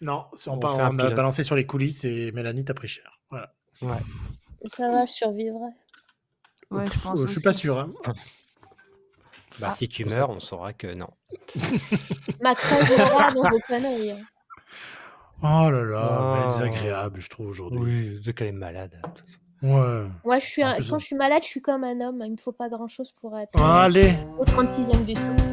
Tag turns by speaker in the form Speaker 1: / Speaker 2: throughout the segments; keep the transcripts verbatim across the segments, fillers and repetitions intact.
Speaker 1: Non, c'est on,
Speaker 2: On
Speaker 1: par-
Speaker 2: fait un
Speaker 1: on a
Speaker 2: pilote.
Speaker 1: balancé sur les coulisses et Mélanie, t'as pris cher. Voilà.
Speaker 2: Ouais.
Speaker 3: Ça va, je survivrai.
Speaker 4: Ouais, je
Speaker 1: Pff,
Speaker 4: pense
Speaker 1: euh, je suis pas
Speaker 4: aussi.
Speaker 1: sûr. Hein.
Speaker 2: Bah,
Speaker 4: Ah,
Speaker 2: si
Speaker 1: c'est
Speaker 2: tu
Speaker 1: pour
Speaker 2: meurs,
Speaker 1: ça.
Speaker 2: on saura que non.
Speaker 3: Ma crève mourra dans vos conneries. hein.
Speaker 1: Oh là là, mais elle est
Speaker 2: Oh.
Speaker 1: désagréable, je trouve, aujourd'hui.
Speaker 2: Oui, vu qu'elle est malade. de toute façon.
Speaker 1: Ouais.
Speaker 3: Moi, je suis
Speaker 1: En
Speaker 3: un-
Speaker 1: plus,
Speaker 3: quand
Speaker 1: on-
Speaker 3: je suis malade, je suis comme un homme. Il me faut pas grand-chose pour être euh,
Speaker 1: Allez.
Speaker 3: au trente-sixième du stock.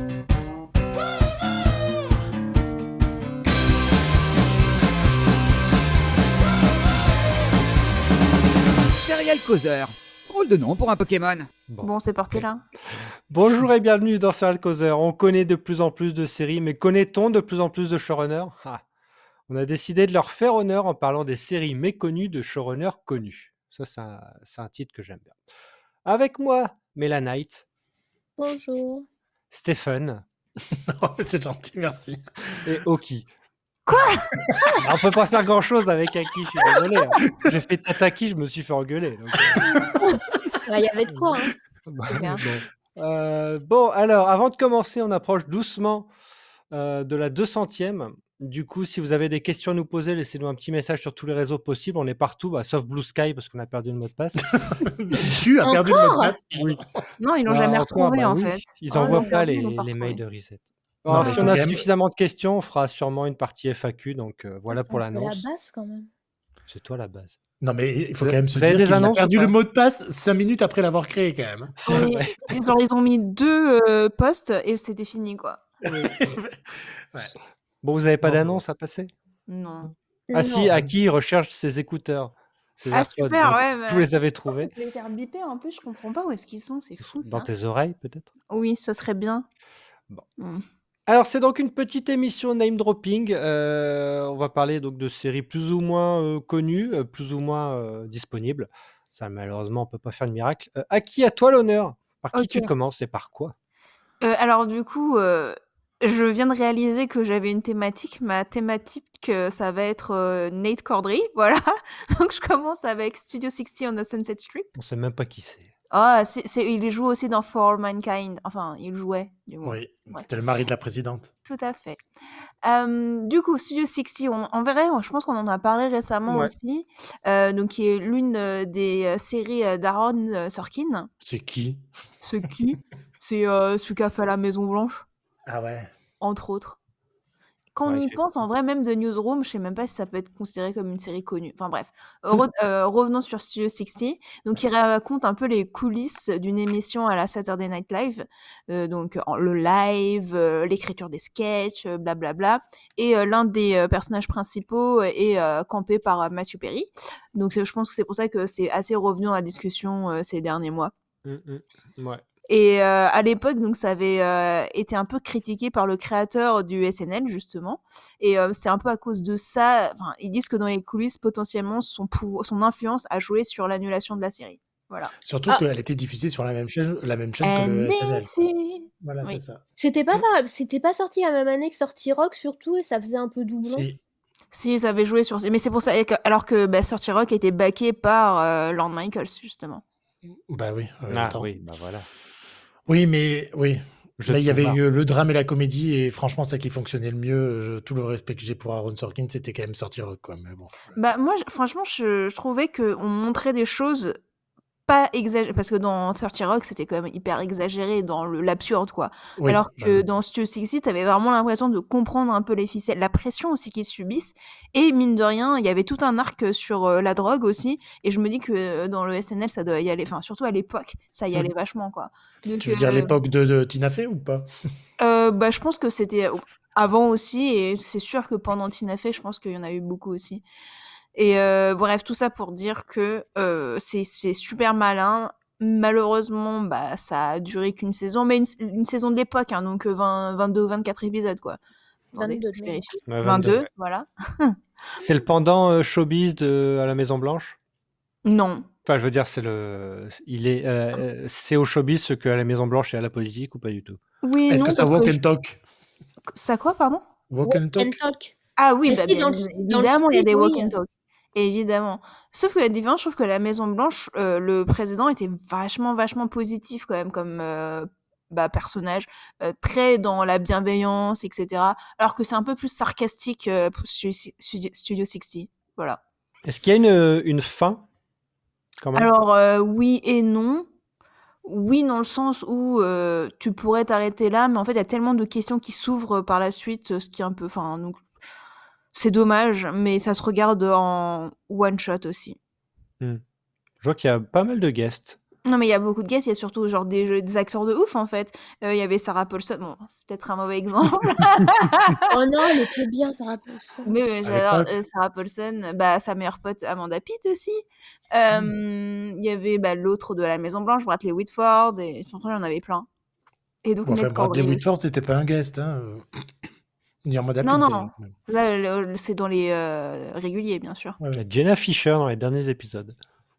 Speaker 5: Serial Causeur. Drôle de nom pour un Pokémon.
Speaker 2: Bon.
Speaker 4: Bon, c'est parti là.
Speaker 2: Bonjour et bienvenue dans Serial Causeur. On connaît de plus en plus de séries, mais connaît-on de plus en plus de showrunners? Ah. On a décidé de leur faire honneur en parlant des séries méconnues de showrunners connus. Ça, c'est un, c'est un titre que j'aime bien. Avec moi, Mélanite,
Speaker 3: Bonjour.
Speaker 2: Stephen
Speaker 1: Oh, c'est gentil, merci.
Speaker 2: et Oki. Quoi? On peut pas faire grand-chose avec Aki, je suis désolé. hein. J'ai fait Tataki, je me suis fait engueuler. donc, euh,
Speaker 3: Il y avait de quoi. Hein.
Speaker 2: Bah
Speaker 4: C'est
Speaker 2: oui,
Speaker 4: bien.
Speaker 2: bon. Euh, bon, alors, avant de commencer, on approche doucement euh, de la deux centième. Du coup, si vous avez des questions à nous poser, laissez-nous un petit message sur tous les réseaux possibles. On est partout, bah, sauf Blue Sky parce qu'on a perdu le mot de passe.
Speaker 1: Tu as perdu le mot de passe.
Speaker 2: Oui.
Speaker 4: Non, ils l'ont
Speaker 2: Bah,
Speaker 4: jamais
Speaker 2: encore,
Speaker 4: retrouvé
Speaker 2: bah
Speaker 4: en
Speaker 2: oui,
Speaker 4: fait.
Speaker 2: Ils
Speaker 4: Oh,
Speaker 2: n'envoient
Speaker 4: l'ont
Speaker 2: pas
Speaker 4: perdu,
Speaker 2: les,
Speaker 4: ils l'ont pas
Speaker 2: les mails
Speaker 4: retrouvé.
Speaker 2: de reset.
Speaker 1: Non,
Speaker 2: Alors,
Speaker 1: mais
Speaker 2: si
Speaker 1: faut
Speaker 2: on a
Speaker 1: quand même-
Speaker 2: suffisamment de questions, on fera sûrement une partie F A Q. Donc euh, voilà
Speaker 3: C'est
Speaker 2: pour
Speaker 3: un peu
Speaker 2: l'annonce.
Speaker 3: la base quand même.
Speaker 2: C'est toi la base.
Speaker 1: Non, mais il faut
Speaker 2: Vous-
Speaker 1: quand même se
Speaker 2: vous avez
Speaker 1: dire
Speaker 2: des
Speaker 1: qu'il a
Speaker 2: annonces ou
Speaker 1: perdu
Speaker 2: pas
Speaker 1: le mot de passe cinq minutes après l'avoir créé, quand même.
Speaker 2: C'est
Speaker 4: Oui,
Speaker 2: vrai.
Speaker 4: ils, genre, ils ont mis deux euh, posts et c'était fini quoi.
Speaker 2: Oui.
Speaker 1: Ouais.
Speaker 2: Bon, vous n'avez pas
Speaker 1: Bon,
Speaker 2: d'annonce à passer?
Speaker 4: Non.
Speaker 2: Ah si,
Speaker 3: Non.
Speaker 2: Aki recherche ses écouteurs. Ses
Speaker 4: Ah
Speaker 2: AirPods,
Speaker 4: super,
Speaker 2: donc
Speaker 4: ouais.
Speaker 2: Vous
Speaker 4: Mais...
Speaker 2: les avez trouvés?
Speaker 4: Je vais les faire biper un peu, je comprends pas où est-ce qu'ils sont, c'est fou
Speaker 2: Dans
Speaker 4: ça.
Speaker 2: tes oreilles, peut-être?
Speaker 4: Oui, ce serait bien.
Speaker 2: Bon.
Speaker 4: Mm.
Speaker 2: Alors, c'est donc une petite émission name dropping. Euh, on va parler donc de séries plus ou moins euh, connues, euh, plus ou moins euh, disponibles. Ça, malheureusement, on peut pas faire de miracle. Euh, Aki, à toi l'honneur. Par qui
Speaker 4: Ok.
Speaker 2: tu commences et par quoi?
Speaker 4: Euh, alors du coup, euh, je viens de réaliser que j'avais une thématique. Ma thématique, euh, ça va être euh, Nate Cordry, voilà. Donc je commence avec Studio soixante on the Sunset Strip.
Speaker 2: On sait même pas qui c'est.
Speaker 4: Ah, c'est, c'est- il joue aussi dans For All Mankind. Enfin, il jouait, du moins.
Speaker 1: Oui,
Speaker 4: Ouais.
Speaker 1: c'était le mari de la présidente.
Speaker 4: Tout à fait. Euh, du coup, Studio soixante, on, en vrai, je pense qu'on en a parlé récemment
Speaker 2: Ouais.
Speaker 4: aussi. Euh, donc, qui est l'une euh, des euh, séries euh, d'Aaron euh, Sorkin.
Speaker 1: C'est qui?
Speaker 4: C'est qui? C'est euh, celui qui a fait la Maison Blanche,
Speaker 1: Ah ouais.
Speaker 4: entre autres. Quand on
Speaker 2: Ouais, il
Speaker 4: y
Speaker 2: fait
Speaker 4: pense, en vrai, même de Newsroom, je sais même pas si ça peut être considéré comme une série connue. Enfin bref, Re- euh, revenons sur Studio soixante. Donc, il raconte un peu les coulisses d'une émission à la Saturday Night Live. Euh, donc, en- le live, euh, l'écriture des sketchs, euh, blablabla. Et euh, l'un des euh, personnages principaux est euh, campé par euh, Matthew Perry. Donc, c'est- je pense que c'est pour ça que c'est assez revenu dans la discussion euh, ces derniers mois.
Speaker 2: Hum, hum. Ouais.
Speaker 4: Et euh, à l'époque, donc ça avait euh, été un peu critiqué par le créateur du S N L justement. Et euh, c'est un peu à cause de ça. Enfin, ils disent que dans les coulisses, potentiellement, son pouvoir, son influence a joué sur l'annulation de la série. Voilà.
Speaker 1: Surtout
Speaker 3: Ah.
Speaker 1: qu'elle était diffusée sur la même chaîne, la même chaîne que le
Speaker 4: N
Speaker 1: S N L.
Speaker 4: B
Speaker 1: quoi.
Speaker 4: C.
Speaker 1: Voilà,
Speaker 4: Oui.
Speaker 1: c'est ça.
Speaker 3: C'était pas, par- c'était pas sorti la même année que sorti Rock surtout et ça faisait un peu doublon.
Speaker 1: Si.
Speaker 4: Si, ça avait joué sur. Mais c'est pour ça. que- Alors que bah, Thirty Rock était backé par euh, Lorne Michaels justement.
Speaker 1: Bah oui. en même
Speaker 2: Ah
Speaker 1: temps.
Speaker 2: oui, bah voilà.
Speaker 1: Oui, mais oui.
Speaker 2: Je
Speaker 1: Là, il y
Speaker 2: te
Speaker 1: avait
Speaker 2: marre.
Speaker 1: eu le drame et la comédie, et franchement, ça qui fonctionnait le mieux. Je- tout le respect que j'ai pour Aaron Sorkin, c'était quand même sorti rock, quoi. Mais bon. voilà.
Speaker 4: Bah moi, je- franchement, je, je trouvais qu'on montrait des choses pas exagérées. Parce que dans Thirty Rock, c'était quand même hyper exagéré dans le- l'absurde, quoi.
Speaker 1: Oui,
Speaker 4: Alors
Speaker 1: bah
Speaker 4: que
Speaker 1: oui.
Speaker 4: dans Studio soixante, t'avais vraiment l'impression de comprendre un peu les ficelles, la pression aussi qu'ils subissent. Et mine de rien, il y avait tout un arc sur euh, la drogue aussi. Et je me dis que euh, dans le S N L, ça doit y aller. Enfin, surtout à l'époque, ça y allait vachement, quoi. Donc,
Speaker 1: Tu veux dire
Speaker 4: euh,
Speaker 1: l'époque de, de Tina Fey ou pas?
Speaker 4: euh, bah, je pense que c'était avant aussi. Et c'est sûr que pendant Tina Fey, je pense qu'il y en a eu beaucoup aussi. Et euh, bref, tout ça pour dire que euh, c'est c'est super malin. Malheureusement, bah, ça a duré qu'une saison, mais une, une saison de l'époque, hein, donc euh, vingt, vingt-deux ou vingt-quatre épisodes, quoi. Attendez,
Speaker 3: vingt-deux de
Speaker 4: je
Speaker 3: mémoire.
Speaker 4: vérifie.
Speaker 2: Ouais,
Speaker 4: vingt-deux,
Speaker 2: vingt-deux, ouais.
Speaker 4: voilà.
Speaker 2: C'est le pendant euh, showbiz de à la Maison Blanche.
Speaker 4: Non.
Speaker 2: Enfin, je veux dire, c'est le, il est, euh, c'est au showbiz ce qu'à la Maison Blanche et à la politique ou pas du tout?
Speaker 4: Oui,
Speaker 1: Est-ce
Speaker 4: non,
Speaker 1: que ça
Speaker 4: parce
Speaker 1: walk
Speaker 4: que...
Speaker 1: and
Speaker 4: je-
Speaker 1: talk?
Speaker 4: Ça quoi, pardon?
Speaker 1: Walk and
Speaker 3: Walk and
Speaker 1: talk?
Speaker 3: talk.
Speaker 4: Ah oui,
Speaker 3: Mais
Speaker 4: bah,
Speaker 3: si,
Speaker 4: bien
Speaker 3: dans le, dans le
Speaker 4: évidemment, il y a
Speaker 3: style,
Speaker 4: des walk
Speaker 3: oui.
Speaker 4: and talk. Évidemment. Sauf que la différence, je trouve que la Maison Blanche, euh, le président était vachement, vachement positif quand même comme, euh, bah, personnage, euh, très dans la bienveillance, et cetera. Alors que c'est un peu plus sarcastique euh, pour Stu- Stu- Studio soixante. Voilà.
Speaker 2: Est-ce qu'il y a une, une fin quand même?
Speaker 4: Alors, euh, oui et non. Oui, dans le sens où euh, tu pourrais t'arrêter là, mais en fait, il y a tellement de questions qui s'ouvrent par la suite, euh, ce qui est un peu... Enfin, donc, c'est dommage, mais ça se regarde en one-shot aussi.
Speaker 2: Hmm. Je vois qu'il y a pas mal de guests.
Speaker 4: Non, mais il y a beaucoup de guests, il y a surtout genre des, jeux- des acteurs de ouf, en fait. Euh, Il y avait Sarah Paulson, bon, c'est peut-être un mauvais exemple,
Speaker 3: Oh non, elle était bien, Sarah Paulson.
Speaker 4: mais ouais,
Speaker 1: À
Speaker 4: j'adore
Speaker 1: l'époque.
Speaker 4: euh, Sarah Paulson, bah, sa meilleure pote Amanda Pitt aussi.
Speaker 1: Mm.
Speaker 4: Euh, Il y avait bah, l'autre de la Maison Blanche, Bradley Whitford, et franchement, il y en avait plein. Et donc
Speaker 1: Bon, enfin,
Speaker 4: Ned
Speaker 1: Bradley
Speaker 4: Cordray aussi.
Speaker 1: Whitford, c'était pas un guest, hein. euh, Ni en mode
Speaker 4: Non,
Speaker 1: Pitt,
Speaker 4: non,
Speaker 1: d'ailleurs. même.
Speaker 4: là, le- le- c'est dans les euh, réguliers, bien sûr.
Speaker 1: Ouais,
Speaker 2: Il y
Speaker 1: ouais.
Speaker 2: a Jenna Fisher dans les derniers épisodes.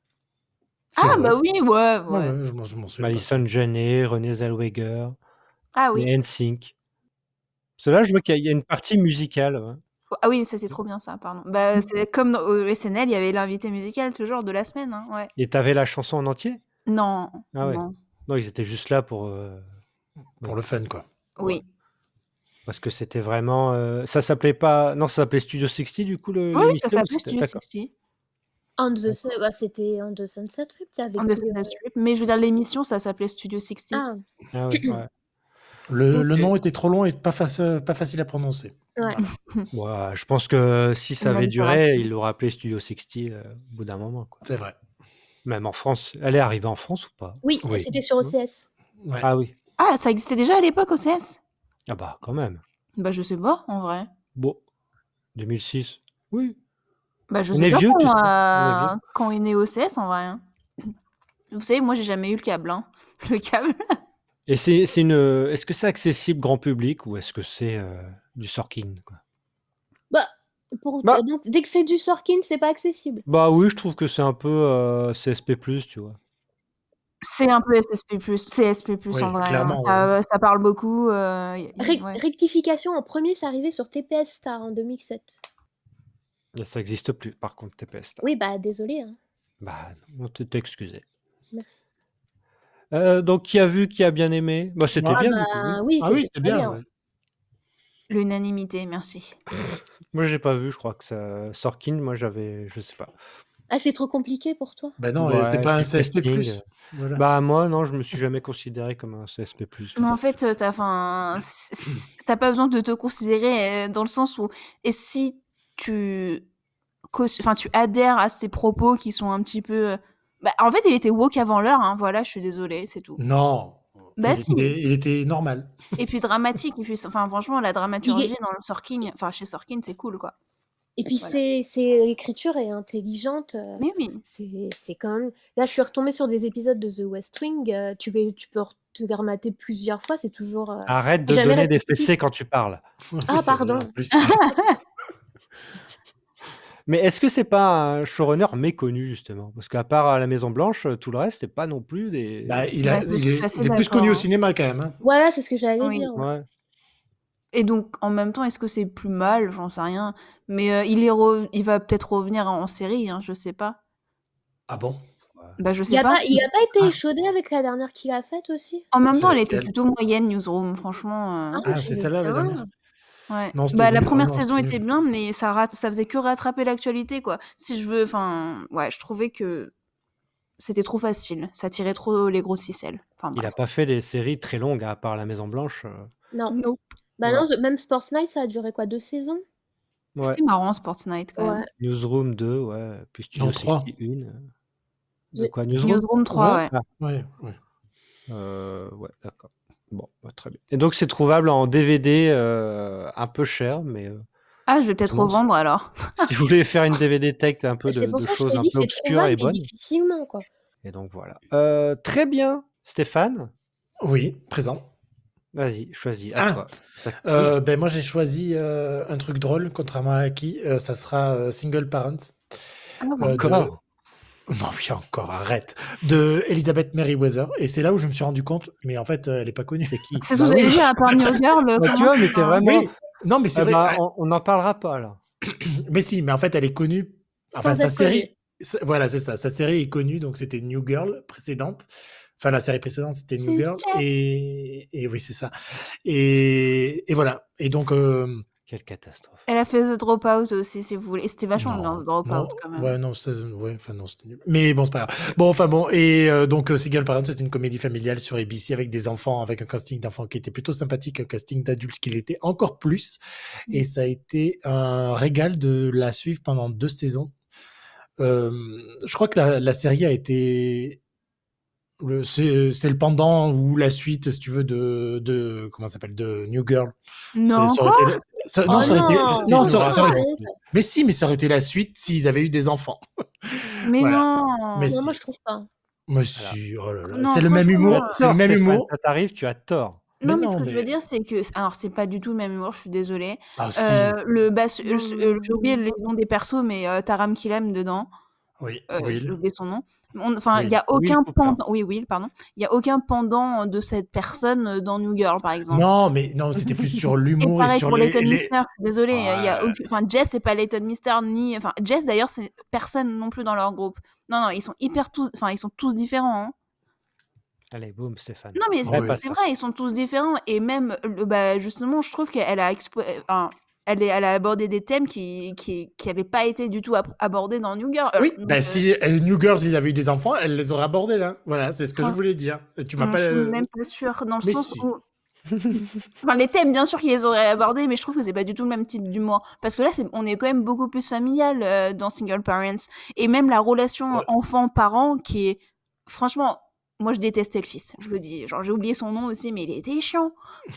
Speaker 1: C'est
Speaker 4: Ah,
Speaker 1: vrai.
Speaker 4: bah oui, ouais,
Speaker 1: Ouais,
Speaker 4: ouais.
Speaker 1: ouais, je m'en je m'en souviens pas.
Speaker 2: Madison Janney, Renée Zellweger,
Speaker 4: Ah oui.
Speaker 2: les N Sync. Parce que là, je vois qu'il y a- il y a une partie musicale. ouais.
Speaker 4: Ah oui, ça c'est trop bien ça, pardon. Bah, c'est comme dans- au S N L, il y avait l'invité musical toujours de la semaine, hein, ouais.
Speaker 2: Et t'avais la chanson en entier?
Speaker 4: Non,
Speaker 2: Ah ouais.
Speaker 4: non,
Speaker 2: Non, ils étaient juste là pour. euh,
Speaker 1: Pour
Speaker 2: oui.
Speaker 1: le fun, quoi.
Speaker 4: oui.
Speaker 2: Parce que c'était vraiment. euh, Ça s'appelait pas. Non, ça s'appelait Studio soixante du coup, le-
Speaker 4: Oui, ça
Speaker 2: l'émission ou
Speaker 4: s'appelait
Speaker 2: c'était-
Speaker 4: Studio
Speaker 2: D'accord.
Speaker 4: soixante,
Speaker 3: On the,
Speaker 2: D'accord.
Speaker 3: bah, c'était On the Sunset Strip, avec
Speaker 4: on
Speaker 3: tous
Speaker 4: the
Speaker 3: les...
Speaker 4: Sunset Strip, mais je veux dire, l'émission, ça s'appelait Studio soixante.
Speaker 3: Ah,
Speaker 2: Ah ouais, ouais.
Speaker 1: Le, le
Speaker 2: Ok.
Speaker 1: nom était trop long et pas, faci- pas facile à prononcer.
Speaker 3: ouais.
Speaker 2: Ouais, je pense que si ça
Speaker 4: Une
Speaker 2: avait
Speaker 4: allitération.
Speaker 2: duré, il l'aurait appelé Studio soixante euh, au bout d'un moment. Quoi.
Speaker 1: C'est vrai.
Speaker 2: Même en France. Elle est arrivée en France ou pas?
Speaker 3: Oui,
Speaker 1: Oui.
Speaker 3: c'était sur O C S.
Speaker 1: Ouais.
Speaker 2: Ah oui.
Speaker 4: Ah, ça existait déjà à l'époque au C S?
Speaker 2: Ah bah quand même.
Speaker 4: Bah, je sais pas, en vrai.
Speaker 2: Bon. deux mille six. Oui.
Speaker 4: Bah, je
Speaker 2: On
Speaker 4: sais
Speaker 2: est
Speaker 4: pas
Speaker 2: vieux, tu
Speaker 4: quand,
Speaker 2: sais. On est
Speaker 4: euh,
Speaker 2: vieux.
Speaker 4: quand est né O C S, en vrai. hein. Vous savez, moi, j'ai jamais eu le câble, hein. Le câble.
Speaker 2: Et c'est c'est une. Est-ce que c'est accessible grand public ou est-ce que c'est euh, du Sorkin quoi?
Speaker 3: Bah, pour...
Speaker 2: Bah.
Speaker 3: donc, dès que c'est du Sorkin, c'est pas accessible.
Speaker 2: Bah oui, je trouve que c'est un peu euh, C S P plus, tu vois.
Speaker 4: C'est un peu S S P plus, C S P plus
Speaker 1: Oui,
Speaker 4: en vrai. hein.
Speaker 1: clairement,
Speaker 4: Ça, ça parle beaucoup. euh, y- y-
Speaker 3: Rec-
Speaker 4: ouais.
Speaker 3: Rectification, en premier, c'est arrivé sur T P S Star en deux mille sept.
Speaker 2: Et ça n'existe plus, par contre, T P S.
Speaker 3: Oui, bah, désolé. Hein.
Speaker 2: Bah, on te t'excuser.
Speaker 3: Merci.
Speaker 2: Euh, donc, qui a vu, qui a bien aimé? Bah, c'était
Speaker 1: Moi-
Speaker 3: Ah
Speaker 2: bien,
Speaker 3: bah,
Speaker 2: du coup. oui.
Speaker 3: oui,
Speaker 1: Ah oui,
Speaker 3: c'était
Speaker 1: c'était
Speaker 3: très
Speaker 1: bien.
Speaker 3: bien.
Speaker 1: ouais.
Speaker 4: L'unanimité, merci.
Speaker 2: Moi, j'ai pas vu, je crois que ça. Sorkin, moi, j'avais. Je sais pas.
Speaker 3: Ah, c'est trop compliqué pour toi?
Speaker 1: Ben non,
Speaker 2: Ouais,
Speaker 1: c'est pas un
Speaker 2: puis le
Speaker 1: C S P
Speaker 2: casting,
Speaker 1: plus.
Speaker 2: euh,
Speaker 1: Voilà.
Speaker 2: Bah, moi, non, je me suis jamais considéré comme un C S P plus.
Speaker 4: Mais en fait, euh, t'as, 'fin, c- c- t'as pas besoin de te considérer euh, dans le sens où, et si tu, caution- enfin, tu adhères à ces propos qui sont un petit peu, euh, bah, en fait, il était woke avant l'heure, hein, voilà, je suis désolée, c'est tout.
Speaker 1: Non.
Speaker 4: Bah
Speaker 1: il,
Speaker 4: si.
Speaker 1: était, il était normal.
Speaker 4: Et puis dramatique, et puis, enfin, franchement, la dramaturgie dans le Sorkin, enfin, chez Sorkin, c'est cool, quoi.
Speaker 3: Et puis,
Speaker 4: Voilà.
Speaker 3: c'est, c'est, l'écriture est intelligente. euh,
Speaker 4: Mais oui.
Speaker 3: C'est, c'est quand même... Là, je suis retombée sur des épisodes de The West Wing. euh, tu, peux- tu peux re- te les remater plusieurs fois. C'est toujours... euh,
Speaker 2: Arrête de
Speaker 3: jamais
Speaker 2: donner des
Speaker 3: répétitif.
Speaker 2: fessées quand tu parles.
Speaker 1: Oui,
Speaker 3: Ah,
Speaker 1: c'est vrai,
Speaker 3: pardon.
Speaker 1: en plus.
Speaker 2: Mais est-ce que c'est pas un showrunner méconnu, justement? Parce qu'à part à la Maison Blanche, tout le reste, c'est pas non plus des.
Speaker 1: Bah, il, a,
Speaker 4: Bah, ça, je
Speaker 1: il
Speaker 4: suis
Speaker 1: est,
Speaker 4: assez
Speaker 1: il est plus
Speaker 4: d'accord,
Speaker 1: connu au
Speaker 4: hein.
Speaker 1: cinéma quand même. hein.
Speaker 3: Voilà, c'est ce que j'allais
Speaker 4: Oui.
Speaker 3: dire. ouais.
Speaker 2: Ouais.
Speaker 4: Et donc, en même temps, est-ce que c'est plus mal? J'en sais rien. Mais euh, il, est re- il va peut-être revenir en série, hein, je sais pas.
Speaker 1: Ah bon?
Speaker 4: Bah, je
Speaker 3: Il
Speaker 4: sais
Speaker 3: a
Speaker 4: pas.
Speaker 3: pas, il a pas été
Speaker 1: Ah.
Speaker 3: échaudé avec la dernière qu'il a faite aussi?
Speaker 4: En même
Speaker 1: C'est
Speaker 4: temps, elle était
Speaker 1: laquelle?
Speaker 4: plutôt moyenne, Newsroom, franchement. euh,
Speaker 3: Ah,
Speaker 1: Ah,
Speaker 3: je
Speaker 1: c'est
Speaker 3: savais
Speaker 1: celle-là la
Speaker 3: bien.
Speaker 1: dernière?
Speaker 4: Ouais.
Speaker 1: Non, c'était
Speaker 4: Bah, la
Speaker 1: nul.
Speaker 4: première
Speaker 1: Ah non,
Speaker 4: saison
Speaker 1: c'était
Speaker 4: était
Speaker 1: nul.
Speaker 4: bien, mais ça, rat- ça faisait que rattraper l'actualité, quoi. Si je veux, enfin, ouais, je trouvais que c'était trop facile. Ça tirait trop les grosses ficelles. Enfin,
Speaker 2: Il a
Speaker 4: bref.
Speaker 2: pas fait des séries très longues, à part la Maison Blanche. euh,
Speaker 3: Non.
Speaker 4: Nope.
Speaker 3: Bah
Speaker 2: Ouais.
Speaker 3: non, je- même Sports Night, ça a duré quoi? Deux saisons?
Speaker 2: Ouais.
Speaker 4: C'était marrant, Sports Night, quand même.
Speaker 3: Ouais.
Speaker 2: Newsroom deux, ouais. Puis Studio
Speaker 1: Non, trois.
Speaker 2: soixante et un. euh, De
Speaker 3: J'ai-
Speaker 2: quoi, Newsroom?
Speaker 4: Newsroom trois, ouais.
Speaker 2: Ah,
Speaker 1: Ouais, ouais.
Speaker 2: euh, ouais, d'accord. Bon, bah, très bien. Et donc, c'est trouvable en D V D euh, un peu cher, mais euh,
Speaker 4: Ah, je vais peut-être
Speaker 2: sinon,
Speaker 4: revendre alors.
Speaker 2: si vous voulez faire une D V D tech un peu
Speaker 3: C'est
Speaker 2: de,
Speaker 3: pour
Speaker 2: de
Speaker 3: ça que je
Speaker 2: choses
Speaker 3: te
Speaker 2: un
Speaker 3: dis,
Speaker 2: peu
Speaker 3: c'est
Speaker 2: obscures
Speaker 3: trouvable,
Speaker 2: et
Speaker 3: mais
Speaker 2: bonnes.
Speaker 3: difficilement, quoi.
Speaker 2: Et donc, voilà. Euh, très bien, Stéphane.
Speaker 1: Oui, présent.
Speaker 2: Vas-y, choisis. À
Speaker 1: Ah,
Speaker 2: toi. T'as qui?
Speaker 1: euh, ben moi j'ai choisi euh, un truc drôle, contrairement à qui, euh, ça sera euh, Single Parents.
Speaker 4: Ah,
Speaker 1: euh,
Speaker 4: bon.
Speaker 1: de...
Speaker 2: Encore?
Speaker 1: Non, oui, encore, arrête. De Elizabeth Merriweather. Et c'est là où je me suis rendu compte, mais en fait, euh, elle est pas connue.
Speaker 2: C'est qui?
Speaker 4: C'est ce
Speaker 2: Bah
Speaker 4: que j'allais
Speaker 2: oui.
Speaker 4: dire, à part New Girl.
Speaker 2: Bah, tu
Speaker 4: comment
Speaker 2: vois,
Speaker 4: tu
Speaker 2: mais
Speaker 4: fais
Speaker 2: t'es
Speaker 4: un-
Speaker 2: vraiment.
Speaker 1: Oui, non, mais c'est
Speaker 2: Eh
Speaker 1: vrai.
Speaker 2: ben,
Speaker 1: ah,
Speaker 2: on n'en parlera pas, là.
Speaker 1: Mais si, mais en fait, elle est connue. Enfin,
Speaker 3: Sans
Speaker 1: sa
Speaker 3: être connue.
Speaker 1: série. c'est- Voilà, c'est ça. Sa série est connue, donc c'était New Girl précédente. Enfin, la série précédente, c'était New
Speaker 4: C'est
Speaker 1: Girl.
Speaker 4: Jess.
Speaker 1: Et, et oui, c'est ça. Et, et voilà. Et donc, euh,
Speaker 2: Quelle catastrophe.
Speaker 4: Elle a fait The Dropout aussi, si vous voulez. Et c'était vachement bien,
Speaker 1: non,
Speaker 4: The Dropout,
Speaker 1: non,
Speaker 4: quand même.
Speaker 1: ouais, non, c'était, ouais, enfin, non, c'était nul. Mais bon, c'est pas grave. Bon, enfin bon, et euh, donc, euh, Single Parent, c'est une comédie familiale sur A B C avec des enfants, avec un casting d'enfants qui était plutôt sympathique, un casting d'adultes qui l'était encore plus. Et ça a été un régal de la suivre pendant deux saisons. Euh, je crois que la, la série a été. Le- c'est, c'est le pendant ou la suite, si tu veux, de, de comment ça s'appelle, de New Girl. C'est-
Speaker 4: Non,
Speaker 1: ça aurait
Speaker 4: quoi?
Speaker 1: été, la- ça-
Speaker 3: Oh
Speaker 1: non, ça aurait été,
Speaker 3: non,
Speaker 1: non,
Speaker 2: Ils
Speaker 1: ça,
Speaker 2: l'ont
Speaker 1: aurait- ça aurait-
Speaker 2: raconté.
Speaker 1: mais si, mais ça aurait été la suite s'ils avaient eu des enfants.
Speaker 4: Mais
Speaker 1: Voilà.
Speaker 4: non.
Speaker 1: Mais
Speaker 3: non, moi
Speaker 1: si,
Speaker 3: je trouve pas.
Speaker 1: mais si, oh là là,
Speaker 4: Non,
Speaker 1: c'est le même
Speaker 4: franchement,
Speaker 1: humour,
Speaker 2: Tu as
Speaker 1: c'est le
Speaker 2: tort,
Speaker 1: même
Speaker 2: Stéphane,
Speaker 1: humour.
Speaker 2: ça t'arrive, tu as tort.
Speaker 1: Mais
Speaker 4: Non, mais ce
Speaker 1: non,
Speaker 4: que je veux
Speaker 1: mais
Speaker 4: dire, c'est que. Alors, c'est pas du tout le même humour, je suis désolée.
Speaker 1: ah si,
Speaker 4: Euh, le, bah, ce-
Speaker 3: Non,
Speaker 4: ce-
Speaker 3: non,
Speaker 4: euh,
Speaker 3: non,
Speaker 4: j'ai oublié
Speaker 3: non,
Speaker 4: les
Speaker 3: non.
Speaker 4: noms des persos, mais euh, Taram Killam dedans.
Speaker 1: oui,
Speaker 4: Euh, j'ai
Speaker 1: Will,
Speaker 4: oublié son nom. On- Enfin, il
Speaker 2: Will.
Speaker 4: y a
Speaker 2: Will
Speaker 4: aucun
Speaker 2: Cooper.
Speaker 4: pendant. Oui, Will, pardon. Il y a aucun pendant de cette personne dans New Girl, par exemple.
Speaker 1: non, mais non, c'était plus sur
Speaker 4: Et
Speaker 1: l'humour et
Speaker 4: pareil
Speaker 1: sur
Speaker 4: pour
Speaker 1: les,
Speaker 4: Leighton
Speaker 1: les...
Speaker 4: Mister, je suis désolée. Il y a
Speaker 1: Ouais.
Speaker 4: aucun- Enfin, Jess, c'est pas Leighton Mister, ni. Enfin, Jess, d'ailleurs, c'est personne non plus dans leur groupe. Non, non, ils sont hyper tous. Enfin, ils sont tous différents. hein.
Speaker 2: Allez, boum, Stéphane.
Speaker 4: Non, mais
Speaker 2: On
Speaker 4: c'est
Speaker 1: Oui.
Speaker 2: repasse
Speaker 4: c'est
Speaker 2: ça.
Speaker 4: vrai, ils sont tous différents. Et même, le- bah, justement, je trouve qu'elle a, expo- enfin, elle, est- elle a abordé des thèmes qui qui qui n'avaient pas été du tout ab- abordés dans New Girl. Euh,
Speaker 1: Oui,
Speaker 4: donc,
Speaker 1: ben
Speaker 4: euh,
Speaker 1: si euh, New Girls, ils avaient eu des enfants, elle les aurait abordés là. Voilà, c'est ce que je
Speaker 4: Fran-
Speaker 1: voulais dire. Et tu m'as
Speaker 4: hum,
Speaker 1: pas.
Speaker 4: je suis
Speaker 1: euh,
Speaker 4: même pas sûre, dans le
Speaker 1: Mais
Speaker 4: sens
Speaker 1: si.
Speaker 4: où. Enfin, les thèmes, bien sûr qu'ils les auraient abordés, mais je trouve que c'est pas du tout le même type d'humour. Parce que là, c'est, on est quand même beaucoup plus familial euh, dans Single Parents. Et même la relation
Speaker 1: Ouais.
Speaker 4: enfant-parent qui est. Franchement, moi, je détestais le fils. Je le dis. Genre, j'ai oublié son nom aussi, mais il était chiant.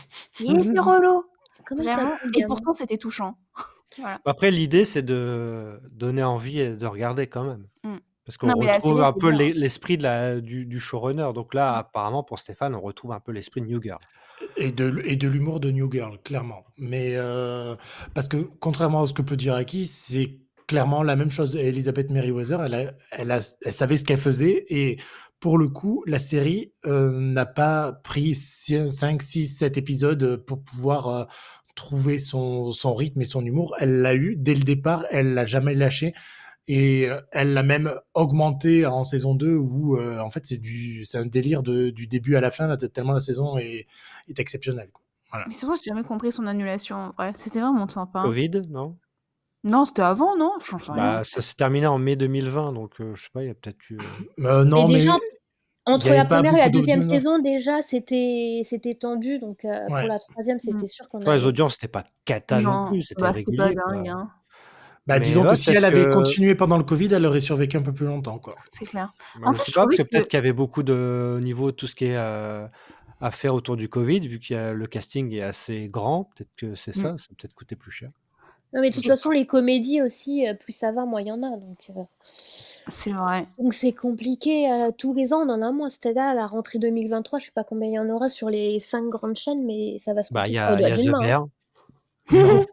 Speaker 4: Il était relou.
Speaker 3: Comment il
Speaker 4: Vraiment.
Speaker 3: s'appelle le
Speaker 4: Et
Speaker 3: gamin?
Speaker 4: pourtant, c'était touchant. Voilà.
Speaker 2: Après, l'idée, c'est de donner envie et de regarder quand même.
Speaker 4: Mm.
Speaker 2: Parce qu'on
Speaker 4: Non, mais la
Speaker 2: retrouve
Speaker 4: série
Speaker 2: un
Speaker 4: était
Speaker 2: peu
Speaker 4: bien.
Speaker 2: l'e- l'esprit de la, du, du showrunner. Donc là, apparemment, pour Stéphane, on retrouve un peu l'esprit de New Girl.
Speaker 1: Et de, et de l'humour de New Girl, clairement. Mais euh, parce que contrairement à ce que peut dire Aki, c'est clairement la même chose. Elizabeth Merriweather, elle, a, elle, a, elle savait ce qu'elle faisait. Et pour le coup, la série euh, n'a pas pris cinq, six, sept épisodes pour pouvoir euh, trouver son, son rythme et son humour. Elle l'a eu dès le départ, elle l'a jamais lâché. Et euh, elle l'a même augmenté en saison deux où euh, en fait c'est du c'est un délire de, du début à la fin là, tellement la saison est, est exceptionnelle quoi. Voilà.
Speaker 4: Mais c'est vrai, j'ai jamais compris son annulation. en vrai. C'était vraiment sympa.
Speaker 2: Covid, non?
Speaker 4: Non, c'était avant, non? Je sais rien.
Speaker 2: Bah, ça s'est terminé en mai deux mille vingt, donc euh, je sais pas, il y a peut-être eu. euh,
Speaker 1: Euh,
Speaker 3: Et
Speaker 1: non mais
Speaker 3: déjà,
Speaker 1: il
Speaker 3: entre
Speaker 1: y avait
Speaker 3: la
Speaker 1: pas
Speaker 3: première et la
Speaker 1: beaucoup de
Speaker 3: deuxième
Speaker 1: non, non.
Speaker 3: saison, déjà, c'était c'était tendu. Donc, euh,
Speaker 1: Ouais.
Speaker 3: pour la troisième, c'était
Speaker 4: Mm.
Speaker 3: sûr qu'on
Speaker 2: Après, les
Speaker 3: allait.
Speaker 2: audiences, c'était pas cata non
Speaker 4: Non,
Speaker 2: plus, c'était
Speaker 4: bah, c'était pas
Speaker 2: régulier, quoi.
Speaker 4: dingue, hein.
Speaker 1: Bah,
Speaker 2: Mais
Speaker 1: disons
Speaker 2: ouais,
Speaker 1: que si
Speaker 2: peut-être
Speaker 1: elle avait
Speaker 2: que-
Speaker 1: continué pendant le Covid, elle aurait survécu un peu plus longtemps quoi.
Speaker 4: C'est clair.
Speaker 2: Bah,
Speaker 4: En
Speaker 2: je
Speaker 4: plus,
Speaker 2: sais
Speaker 4: je
Speaker 2: pas, parce
Speaker 4: trouvais
Speaker 2: que peut-être
Speaker 4: que-
Speaker 2: qu'il y avait beaucoup de au niveau de tout ce qui est euh, à faire autour du Covid, vu que le casting est assez grand, peut-être que c'est ça, ça a peut-être coûté plus cher.
Speaker 3: Non, mais de toute
Speaker 2: Je sais
Speaker 3: façon, les comédies aussi, euh, plus ça va, moins il y en a. Donc, euh,
Speaker 4: C'est vrai.
Speaker 3: donc c'est compliqué. euh, tous les ans, on en a moins. C'était là, à la rentrée deux mille vingt-trois, je sais pas combien il y en aura sur les cinq grandes chaînes, mais ça va se
Speaker 2: Bah,
Speaker 3: compter
Speaker 2: il y
Speaker 3: sur les
Speaker 2: a, il
Speaker 3: doigts
Speaker 2: y a
Speaker 3: d'une
Speaker 2: The
Speaker 3: main. hein.
Speaker 2: Bear.
Speaker 1: Non.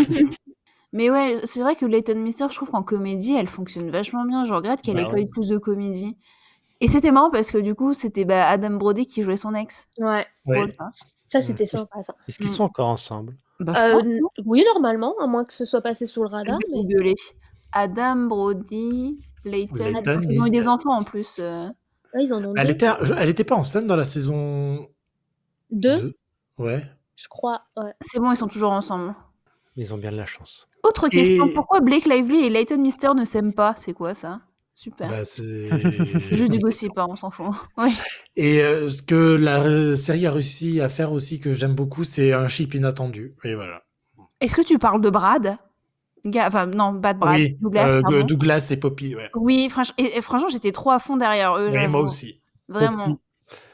Speaker 4: Mais ouais, c'est vrai que Leighton Mister, je trouve qu'en comédie, elle fonctionne vachement bien. Je regrette qu'elle
Speaker 1: Bah
Speaker 4: ait pas
Speaker 1: ouais.
Speaker 4: eu plus de comédie. Et c'était marrant parce que du coup, c'était bah, Adam Brody qui jouait son ex.
Speaker 3: Ouais,
Speaker 1: Ouais.
Speaker 4: Drôle, ça.
Speaker 3: ça
Speaker 2: Mm.
Speaker 3: c'était
Speaker 2: Est-ce
Speaker 3: sympa ça.
Speaker 2: est-ce qu'ils
Speaker 4: Mm.
Speaker 2: sont encore ensemble?
Speaker 4: Bah, je
Speaker 3: Euh,
Speaker 4: pense,
Speaker 3: n-
Speaker 4: non
Speaker 3: oui, normalement, à moins que ce soit passé sous le
Speaker 4: Je
Speaker 3: radar.
Speaker 4: vais
Speaker 3: Mais...
Speaker 4: googler. Adam Brody, Leighton.
Speaker 1: Leighton
Speaker 4: Parce qu'ils ont eu
Speaker 1: Mister.
Speaker 4: des enfants en plus. euh.
Speaker 3: Ouais, ils en ont
Speaker 1: Elle
Speaker 3: deux.
Speaker 1: était elle était pas enceinte dans la saison
Speaker 3: Deux,
Speaker 1: deux. Ouais.
Speaker 3: je crois. Ouais.
Speaker 4: C'est bon, ils sont toujours ensemble.
Speaker 2: Ils ont bien de la chance.
Speaker 4: Autre question,
Speaker 1: Et
Speaker 4: pourquoi Blake Lively et Leighton Mister ne s'aiment pas? C'est quoi ça? Super.
Speaker 1: bah c'est
Speaker 4: Juste du gossip, hein, on s'en fout. Ouais.
Speaker 1: Et euh, ce que la euh, série a réussi à faire aussi, que j'aime beaucoup, c'est un chip inattendu. Et voilà.
Speaker 4: Est-ce que tu parles de Brad? Ga- Enfin, non, pas de Brad.
Speaker 1: Oui,
Speaker 4: Douglas,
Speaker 1: euh,
Speaker 4: pardon.
Speaker 1: Douglas et Poppy, ouais.
Speaker 4: Oui, franch- et, et franchement, j'étais trop à fond derrière eux,
Speaker 1: Oui, moi
Speaker 4: j'avoue.
Speaker 1: aussi.
Speaker 4: Vraiment.
Speaker 2: Poppy.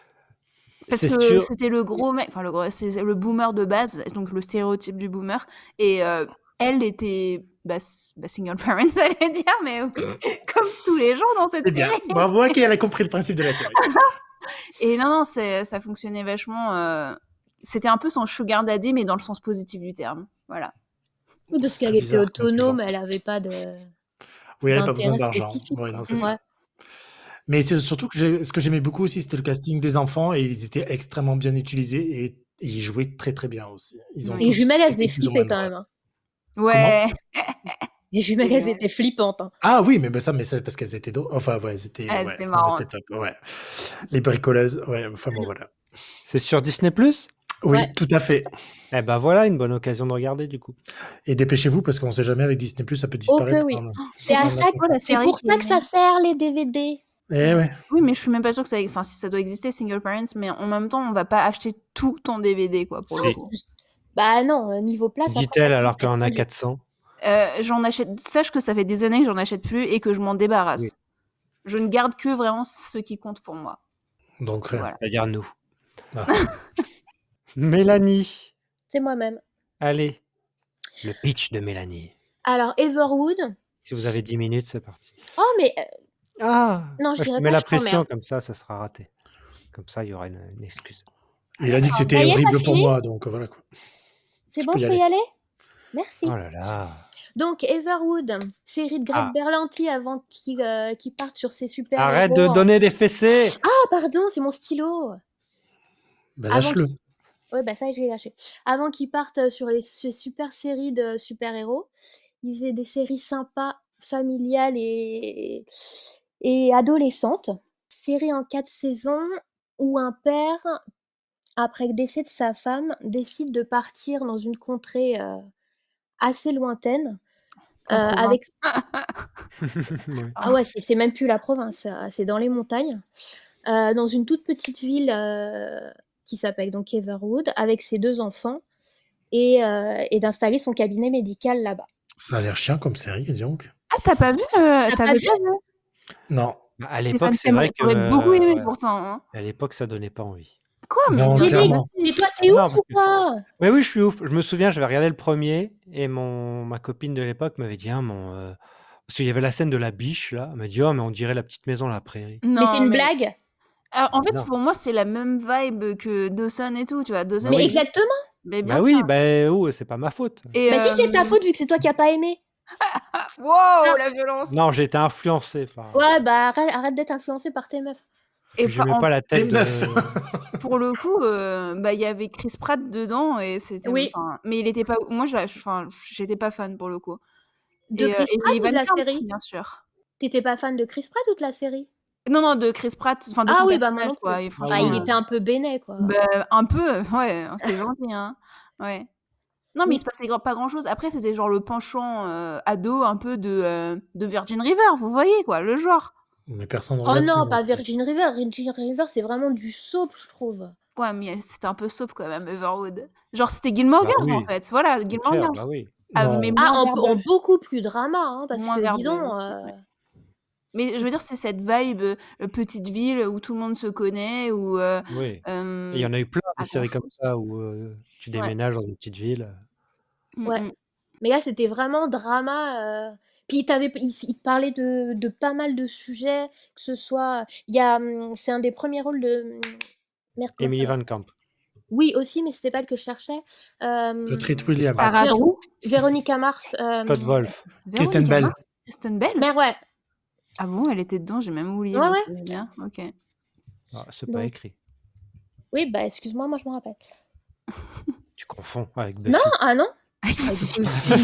Speaker 4: Parce
Speaker 2: C'est
Speaker 4: que
Speaker 2: sûr.
Speaker 4: c'était le gros mec, enfin le gros, c'est le boomer de base, donc le stéréotype du boomer. Et euh, elle était bah, s- bah, single parent, j'allais dire, mais oui, comme tous les gens dans cette
Speaker 1: C'est bien.
Speaker 4: série.
Speaker 1: Bravo à qui elle a compris le principe de la série.
Speaker 4: Et non, non, c'est- ça fonctionnait vachement. euh, C'était un peu son sugar daddy, mais dans le sens positif du terme. Voilà.
Speaker 3: Oui, parce
Speaker 1: C'est
Speaker 3: qu'elle
Speaker 1: très
Speaker 3: était
Speaker 1: bizarre comme
Speaker 3: autonome,
Speaker 1: exemple.
Speaker 3: elle avait pas de
Speaker 1: Oui, elle n'a pas besoin
Speaker 3: d'intérêt
Speaker 1: d'argent.
Speaker 3: spécifique.
Speaker 1: Ouais,
Speaker 3: quoi.
Speaker 1: non, c'est ça.
Speaker 3: Ouais.
Speaker 1: Mais c'est surtout que j'ai- ce que j'aimais beaucoup aussi, c'était le casting des enfants et ils étaient extrêmement bien utilisés et, et ils jouaient très très bien aussi. Ils ont
Speaker 4: Ouais.
Speaker 3: Les
Speaker 1: tous
Speaker 3: jumelles, elles
Speaker 1: été
Speaker 3: faisaient
Speaker 1: plus ou moins
Speaker 3: flipper quand
Speaker 1: drôles.
Speaker 3: même. hein.
Speaker 4: Ouais.
Speaker 3: Les Les jumelles,
Speaker 4: Et
Speaker 3: elles
Speaker 4: euh,
Speaker 3: étaient flippantes. hein.
Speaker 1: Ah oui, mais bah, ça, mais c'est parce qu'elles étaient drôles. Enfin, ouais, elles étaient,
Speaker 4: ah,
Speaker 1: ouais,
Speaker 4: c'était
Speaker 1: non, mais
Speaker 4: marrant.
Speaker 1: c'était top, ouais. Les bricoleuses, ouais, enfin bon, voilà.
Speaker 2: C'est sur Disney plus?
Speaker 1: Oui,
Speaker 3: Ouais.
Speaker 1: tout à fait.
Speaker 2: Eh ben voilà, une bonne occasion de regarder du coup.
Speaker 1: Et dépêchez-vous parce qu'on sait jamais avec Disney Plus, ça peut
Speaker 3: Oh que
Speaker 1: disparaître.
Speaker 3: oui.
Speaker 1: hein.
Speaker 3: C'est
Speaker 1: Faut
Speaker 3: à
Speaker 1: qu'on
Speaker 3: ça,
Speaker 1: attende.
Speaker 4: quoi la
Speaker 3: c'est
Speaker 4: série
Speaker 3: pour
Speaker 4: qui
Speaker 3: ça que ça
Speaker 4: est...
Speaker 3: sert les D V D.
Speaker 1: Eh ouais.
Speaker 4: Oui, mais je suis même pas sûre que ça... Enfin, si ça doit exister, Single Parents, mais en même temps, on va pas acheter tout en D V D, quoi, pour le
Speaker 2: Si.
Speaker 4: coup.
Speaker 3: Bah non, euh, niveau place, après,
Speaker 2: Dit-elle
Speaker 3: ça
Speaker 2: alors
Speaker 3: commence à
Speaker 2: qu'on
Speaker 3: être
Speaker 2: a
Speaker 3: tendu.
Speaker 2: quatre cents.
Speaker 4: Euh, j'en achète... Sache que ça fait des années que j'en achète plus et que je m'en débarrasse.
Speaker 2: Oui.
Speaker 4: Je ne garde que vraiment ce qui compte pour moi.
Speaker 1: Donc, rien.
Speaker 4: Voilà.
Speaker 2: C'est-à-dire nous.
Speaker 1: Ah.
Speaker 2: Mélanie,
Speaker 3: C'est moi-même.
Speaker 2: allez. Le pitch de Mélanie.
Speaker 3: Alors, Everwood.
Speaker 2: Si vous avez dix minutes, c'est parti.
Speaker 3: Oh, mais euh,
Speaker 2: Ah
Speaker 3: non,
Speaker 2: Moi,
Speaker 3: je
Speaker 2: je te
Speaker 3: dirais
Speaker 2: mets
Speaker 3: pas,
Speaker 2: la
Speaker 3: je
Speaker 2: pression,
Speaker 3: t'emmerde.
Speaker 2: comme ça, ça sera raté. Comme ça, il y aura une, une excuse.
Speaker 1: Il a dit que
Speaker 3: Ça
Speaker 1: c'était
Speaker 3: y est, t'as
Speaker 1: horrible pour
Speaker 3: fini?
Speaker 1: moi, donc voilà quoi.
Speaker 3: C'est
Speaker 1: Tu
Speaker 3: bon,
Speaker 1: peux y
Speaker 3: je peux
Speaker 1: aller.
Speaker 3: y aller? Merci.
Speaker 2: Oh là là.
Speaker 3: Donc, Everwood, série de Greg
Speaker 2: Ah.
Speaker 3: Berlanti avant qu'il euh, qu'il parte sur ses super
Speaker 2: Arrête
Speaker 3: héros.
Speaker 2: de
Speaker 3: en-
Speaker 2: donner des fessées.
Speaker 3: Ah, pardon, c'est mon stylo.
Speaker 1: Ben,
Speaker 3: Avant
Speaker 1: lâche-le.
Speaker 3: Ouais, bah ça, je l'ai lâché. Avant qu'ils partent sur les ces super séries de super-héros, ils faisaient des séries sympas, familiales et, et adolescentes. Série en quatre saisons où un père, après le décès de sa femme, décide de partir dans une contrée euh, assez lointaine.
Speaker 4: En
Speaker 3: euh,
Speaker 4: province.
Speaker 3: avec...
Speaker 2: Ouais.
Speaker 3: Ah ouais, c'est c'est même plus la province, euh, c'est dans les montagnes. Euh, dans une toute petite ville euh, qui s'appelle donc Everwood, avec ses deux enfants. Et, euh, et d'installer son cabinet médical là-bas.
Speaker 1: Ça a l'air chiant comme série, dis donc.
Speaker 4: Ah, t'as pas vu euh,
Speaker 3: T'as
Speaker 4: T'avais
Speaker 3: pas vu?
Speaker 4: pas vu
Speaker 1: Non.
Speaker 2: Bah, à l'époque,
Speaker 4: Stéphane,
Speaker 2: c'est vrai
Speaker 4: t'aimerais-
Speaker 2: que.
Speaker 4: t'aurais beaucoup aimé
Speaker 2: ouais,
Speaker 4: pourtant. Hein.
Speaker 2: à l'époque, ça donnait pas envie.
Speaker 4: Quoi mais
Speaker 1: Non,
Speaker 4: bien
Speaker 3: Mais,
Speaker 4: sûr,
Speaker 1: clairement.
Speaker 3: mais
Speaker 4: si.
Speaker 3: toi, t'es
Speaker 2: Non,
Speaker 3: ouf
Speaker 2: parce
Speaker 3: ou
Speaker 2: que-
Speaker 3: quoi?
Speaker 2: Oui, oui, je suis ouf. Je me souviens, j'avais regardé le premier et mon ma copine de l'époque m'avait dit, ah, mon, euh, parce qu'il y avait la scène de la biche là. Elle m'a dit, oh, mais on dirait la petite maison à la prairie.
Speaker 3: Mais c'est
Speaker 4: Non,
Speaker 3: une
Speaker 4: mais
Speaker 3: blague.
Speaker 4: Ah, en fait,
Speaker 2: Non.
Speaker 4: pour moi, c'est la même vibe que Dawson et tout, tu vois. Dawson,
Speaker 2: Bah
Speaker 3: Mais
Speaker 2: oui.
Speaker 4: c'est-
Speaker 3: exactement.
Speaker 4: mais bien
Speaker 2: Bah oui,
Speaker 4: sûr.
Speaker 2: bah oh, c'est pas ma faute.
Speaker 4: Et,
Speaker 3: Mais si c'est ta
Speaker 4: euh,
Speaker 3: faute vu que c'est toi qui as pas aimé.
Speaker 4: Wow, la violence.
Speaker 2: Non, j'ai été influencé par.
Speaker 3: Ouais, bah arrête, arrête d'être influencé par tes meufs.
Speaker 2: Puis
Speaker 4: Et
Speaker 2: je
Speaker 4: pas-
Speaker 2: mets
Speaker 4: en-
Speaker 2: pas la
Speaker 1: T'es
Speaker 2: tête de.
Speaker 1: meuf.
Speaker 4: pour le coup, euh, bah il y avait Chris Pratt dedans et c'était.
Speaker 3: Oui.
Speaker 4: enfin, Mais il était pas. Moi, je, enfin, j'étais pas fan pour le coup.
Speaker 3: De
Speaker 4: et, euh,
Speaker 3: Chris
Speaker 4: et
Speaker 3: Pratt ou
Speaker 4: Evan
Speaker 3: de la
Speaker 4: Camp,
Speaker 3: série?
Speaker 4: bien sûr.
Speaker 3: T'étais pas fan de Chris Pratt ou de la série?
Speaker 4: Non, non, de Chris Pratt, enfin de
Speaker 3: Ah
Speaker 4: son
Speaker 3: oui, bah moi
Speaker 4: personnage,
Speaker 3: non plus.
Speaker 4: quoi. Et
Speaker 3: Ah,
Speaker 4: franchement,
Speaker 3: il
Speaker 2: oui.
Speaker 3: était un peu béné, quoi.
Speaker 4: bah, un peu, ouais, c'est gentil, hein. Ouais. Non, mais
Speaker 3: Oui.
Speaker 4: il se passait gra- pas grand chose. Après, c'était genre le penchant euh, ado un peu de, euh, de Virgin River, vous voyez, quoi, le genre.
Speaker 1: Mais personne ne
Speaker 3: Oh
Speaker 1: regarde ça.
Speaker 3: non,
Speaker 1: donc.
Speaker 3: pas Virgin River. Virgin River, c'est vraiment du soap, je trouve.
Speaker 4: Ouais, mais c'était un peu soap quand même, Everwood. Genre, c'était Gilmore
Speaker 2: Bah
Speaker 4: Girls,
Speaker 2: oui.
Speaker 4: en fait. Voilà,
Speaker 2: C'est
Speaker 4: Gilmore
Speaker 2: clair,
Speaker 4: Girls.
Speaker 2: bah oui.
Speaker 4: Ah,
Speaker 1: Non.
Speaker 4: mais
Speaker 3: Ah,
Speaker 4: moins
Speaker 3: en,
Speaker 4: verbeux.
Speaker 3: en beaucoup plus drama, hein, parce
Speaker 4: Moins
Speaker 3: que dis
Speaker 4: verbeux
Speaker 3: donc.
Speaker 4: aussi,
Speaker 3: euh,
Speaker 4: ouais. Mais je veux dire, c'est cette vibe euh, petite ville où tout le monde se connaît, où... euh,
Speaker 2: Oui. Et
Speaker 4: euh,
Speaker 2: il y en a eu plein
Speaker 4: à
Speaker 2: de séries
Speaker 4: grand
Speaker 2: comme ça où euh, tu
Speaker 4: Ouais.
Speaker 2: déménages dans une petite ville.
Speaker 4: Mm,
Speaker 3: Ouais.
Speaker 4: mm.
Speaker 3: Mais là, c'était vraiment drama. euh. Puis, t'avais- il, il parlait de, de pas mal de sujets, que ce soit. Il y a, hum, c'est un des premiers rôles de. hum, Merde, comment
Speaker 2: Emily
Speaker 3: ça va
Speaker 2: Van Camp.
Speaker 3: Oui, aussi, mais c'était pas le que je cherchais.
Speaker 1: De
Speaker 3: Euh,
Speaker 1: Treat Williams.
Speaker 2: Pratt.
Speaker 4: Sarah
Speaker 3: Vér-
Speaker 4: Drew,
Speaker 3: Véronica Mars. euh,
Speaker 2: Scott Wolf.
Speaker 1: Kristen
Speaker 4: Véronica
Speaker 1: Bell.
Speaker 4: Mars, Kristen Bell.
Speaker 3: Mais ouais,
Speaker 4: Ah bon, elle était dedans, j'ai même oublié.
Speaker 3: Ouais,
Speaker 4: donc
Speaker 3: ouais.
Speaker 4: c'est bien, ok.
Speaker 2: Ah, c'est pas
Speaker 3: Donc,
Speaker 2: écrit.
Speaker 3: oui, bah excuse-moi, moi je me rappelle.
Speaker 2: Tu confonds avec Buffy.
Speaker 3: Non, ah non Ah, Buffy.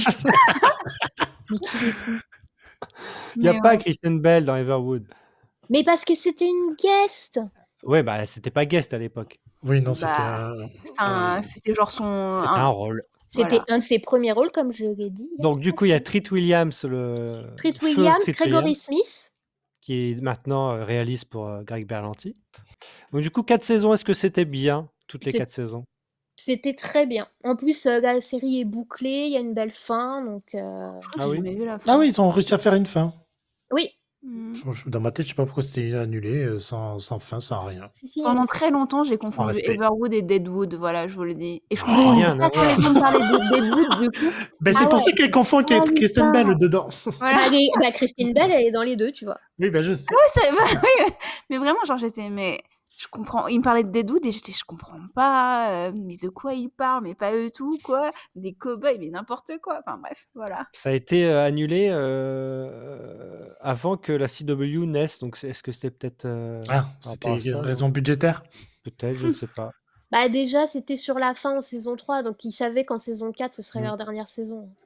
Speaker 3: Mais qui est con.
Speaker 2: Il n'y a
Speaker 4: Mais
Speaker 2: pas
Speaker 4: ouais.
Speaker 2: Kristen Bell dans Everwood.
Speaker 3: Mais parce que c'était une guest.
Speaker 2: Ouais, bah c'était pas guest à l'époque.
Speaker 1: Oui, non, c'était
Speaker 4: Bah,
Speaker 1: un.
Speaker 4: c'était un-
Speaker 1: un-
Speaker 4: c'était genre son...
Speaker 2: C'était
Speaker 4: un-
Speaker 2: un rôle.
Speaker 3: C'était
Speaker 4: Voilà.
Speaker 3: un de ses premiers rôles, comme je l'ai dit. il y a
Speaker 2: Donc du
Speaker 3: trois
Speaker 2: coup, il y a
Speaker 3: semaines.
Speaker 2: Treat Williams, le
Speaker 3: Treat
Speaker 2: feu
Speaker 3: Williams,
Speaker 2: Treat
Speaker 3: Gregory
Speaker 2: Williams,
Speaker 3: Smith.
Speaker 2: qui est maintenant euh, réalise pour euh, Greg Berlanti. Donc du coup, quatre saisons, est-ce que c'était bien, toutes les
Speaker 3: C'est-
Speaker 2: quatre saisons?
Speaker 3: C'était très bien. En plus, euh, la série est bouclée, il y a une belle fin, donc euh,
Speaker 4: Je crois que
Speaker 2: Ah
Speaker 4: j'ai
Speaker 2: oui.
Speaker 4: jamais vu la
Speaker 1: Ah
Speaker 4: fin.
Speaker 1: oui, ils ont réussi à faire une fin.
Speaker 3: oui.
Speaker 4: Mm.
Speaker 1: Je- Dans ma tête, je sais pas pourquoi c'était annulé, euh, sans, sans fin, sans rien.
Speaker 3: Si, si,
Speaker 4: Pendant
Speaker 3: elle-
Speaker 4: très longtemps, j'ai confondu
Speaker 1: respect.
Speaker 4: Everwood et Deadwood, voilà, je vous le dis. Et je
Speaker 1: Oh,
Speaker 4: comprends
Speaker 2: rien
Speaker 4: pas
Speaker 2: à
Speaker 4: quand
Speaker 2: voir.
Speaker 4: les gens me parlaient de Deadwood, du coup.
Speaker 1: Ben, c'est
Speaker 3: Ah
Speaker 1: pour
Speaker 3: ouais.
Speaker 1: ça qu'elle confond
Speaker 4: Ah,
Speaker 1: Kate-
Speaker 4: mais
Speaker 1: Kristen
Speaker 4: ça.
Speaker 1: Bell dedans.
Speaker 4: Voilà.
Speaker 3: bah, les- bah, Christine Bell, elle est dans les deux, tu vois.
Speaker 1: Oui, ben je sais.
Speaker 4: Ouais, c'est- bah, oui, mais vraiment, genre, j'étais, mais je comprends. Il me parlait de Deadwood et j'étais, je comprends pas. euh, mais de quoi il parle? Mais pas eux tout, quoi. Des cow-boys, mais n'importe quoi. Enfin, bref, voilà.
Speaker 2: Ça a été euh, annulé euh, avant que la C W naisse, donc c'est- est-ce que c'était peut-être euh,
Speaker 1: Ah,
Speaker 2: par
Speaker 1: c'était
Speaker 2: rapport à ça,
Speaker 1: une
Speaker 2: non
Speaker 1: raison budgétaire.
Speaker 2: Peut-être, je ne sais pas.
Speaker 3: Bah déjà, c'était sur la fin en saison trois, donc ils savaient qu'en saison quatre, ce serait
Speaker 2: Mm.
Speaker 3: leur dernière saison.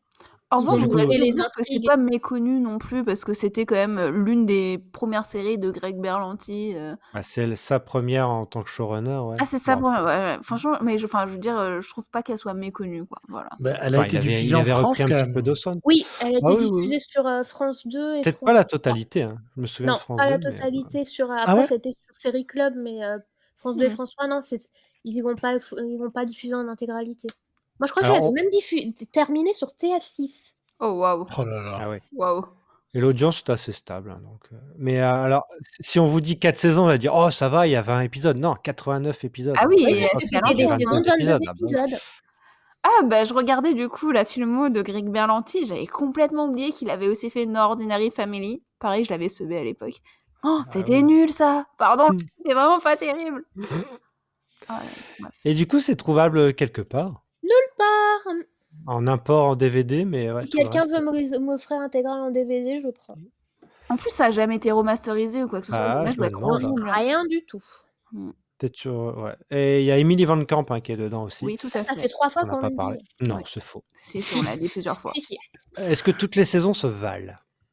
Speaker 4: En
Speaker 3: Ils
Speaker 4: revanche,
Speaker 3: ont
Speaker 4: je
Speaker 1: Du
Speaker 4: voudrais
Speaker 1: coup,
Speaker 3: développé
Speaker 4: juste
Speaker 3: les
Speaker 4: dire que c'est
Speaker 3: intrigues.
Speaker 4: pas méconnu non plus parce que c'était quand même euh, l'une des premières séries de Greg Berlanti. euh.
Speaker 2: Bah, c'est le- sa première en tant que showrunner, ouais.
Speaker 4: Ah, c'est
Speaker 2: Je me
Speaker 4: ça, bon, ouais,
Speaker 2: rappelle.
Speaker 4: ouais. Franchement, mais je, enfin, je veux dire, euh, je trouve pas qu'elle soit méconnue, quoi. Voilà.
Speaker 1: bah, elle a
Speaker 2: Enfin, il
Speaker 1: été
Speaker 2: avait,
Speaker 1: diffusée
Speaker 2: il
Speaker 1: en
Speaker 2: avait repris
Speaker 1: France
Speaker 2: un
Speaker 1: quand
Speaker 2: petit peu
Speaker 1: même.
Speaker 2: Dawson.
Speaker 3: Oui, elle a
Speaker 2: Ah
Speaker 3: été
Speaker 2: oui, oui, oui.
Speaker 3: diffusée sur euh, France deux et
Speaker 2: Peut-être
Speaker 3: France
Speaker 2: pas la
Speaker 3: trois.
Speaker 2: totalité, hein. Je me souviens de
Speaker 3: Non,
Speaker 2: France
Speaker 3: pas la
Speaker 2: deux, mais...
Speaker 3: totalité. Sur,
Speaker 1: Ah
Speaker 3: après,
Speaker 1: ouais?
Speaker 3: c'était sur Série Club, mais euh, France deux et
Speaker 4: Hmm.
Speaker 3: France trois, non, c'est... ils vont pas, ils vont pas diffuser en intégralité. Moi, je crois que
Speaker 2: Alors,
Speaker 3: j'avais
Speaker 2: on-
Speaker 3: même diffu- terminé sur T F six.
Speaker 4: Oh, waouh.
Speaker 1: Oh là là.
Speaker 2: ah ouais.
Speaker 4: Waouh.
Speaker 2: Et l'audience est assez stable, hein, donc. euh, Mais euh, alors, si on vous dit quatre saisons, on va dire, oh, ça va, il y a vingt épisodes. Non, quatre-vingt-neuf épisodes.
Speaker 4: Ah
Speaker 2: hein.
Speaker 4: oui,
Speaker 3: Oui,
Speaker 2: À
Speaker 4: et
Speaker 3: parce
Speaker 2: l'époque,
Speaker 3: que
Speaker 4: c'était à
Speaker 3: c'était des
Speaker 2: c'était
Speaker 4: l'ancienne,
Speaker 3: saisons
Speaker 4: hein.
Speaker 3: de
Speaker 2: vingt-deux
Speaker 3: vingt-deux
Speaker 2: épisodes. Ah bah oui.
Speaker 3: épisodes.
Speaker 4: Ah, bah, je regardais du coup la filmo de Greg Berlanti. J'avais complètement oublié qu'il avait aussi fait No Ordinary Family. Pareil, je l'avais sauvé à l'époque. Oh,
Speaker 2: Ah
Speaker 4: c'était
Speaker 2: oui.
Speaker 4: nul ça. Pardon,
Speaker 2: Hmm.
Speaker 4: c'était vraiment pas terrible. Ah ouais, bref.
Speaker 2: Et du coup, c'est trouvable quelque part,
Speaker 3: Nulle part.
Speaker 2: en import en D V D, mais ouais,
Speaker 3: Si
Speaker 2: tout le
Speaker 3: quelqu'un
Speaker 2: reste.
Speaker 3: veut me- m'offrir intégral en D V D, je prends.
Speaker 4: En plus, ça a jamais été remasterisé ou quoi que ce soit.
Speaker 2: Ah,
Speaker 4: L'image
Speaker 2: je
Speaker 4: doit
Speaker 2: me
Speaker 4: être
Speaker 2: demande. hein.
Speaker 4: horrible.
Speaker 3: Rien du tout.
Speaker 4: Hmm.
Speaker 2: Peut-être sur- ouais. Et il y a Emily Van Camp hein, qui est dedans aussi.
Speaker 4: Oui, tout
Speaker 3: Ah,
Speaker 4: à
Speaker 3: ça
Speaker 4: fait.
Speaker 3: fait trois fois
Speaker 2: On n'a
Speaker 3: qu'on
Speaker 2: pas
Speaker 3: le
Speaker 2: parlé.
Speaker 3: dit.
Speaker 2: Non,
Speaker 4: Ouais.
Speaker 2: c'est faux.
Speaker 4: Si, si, on l'a dit plusieurs fois.
Speaker 3: Si, si.
Speaker 2: Est-ce que toutes les saisons se valent?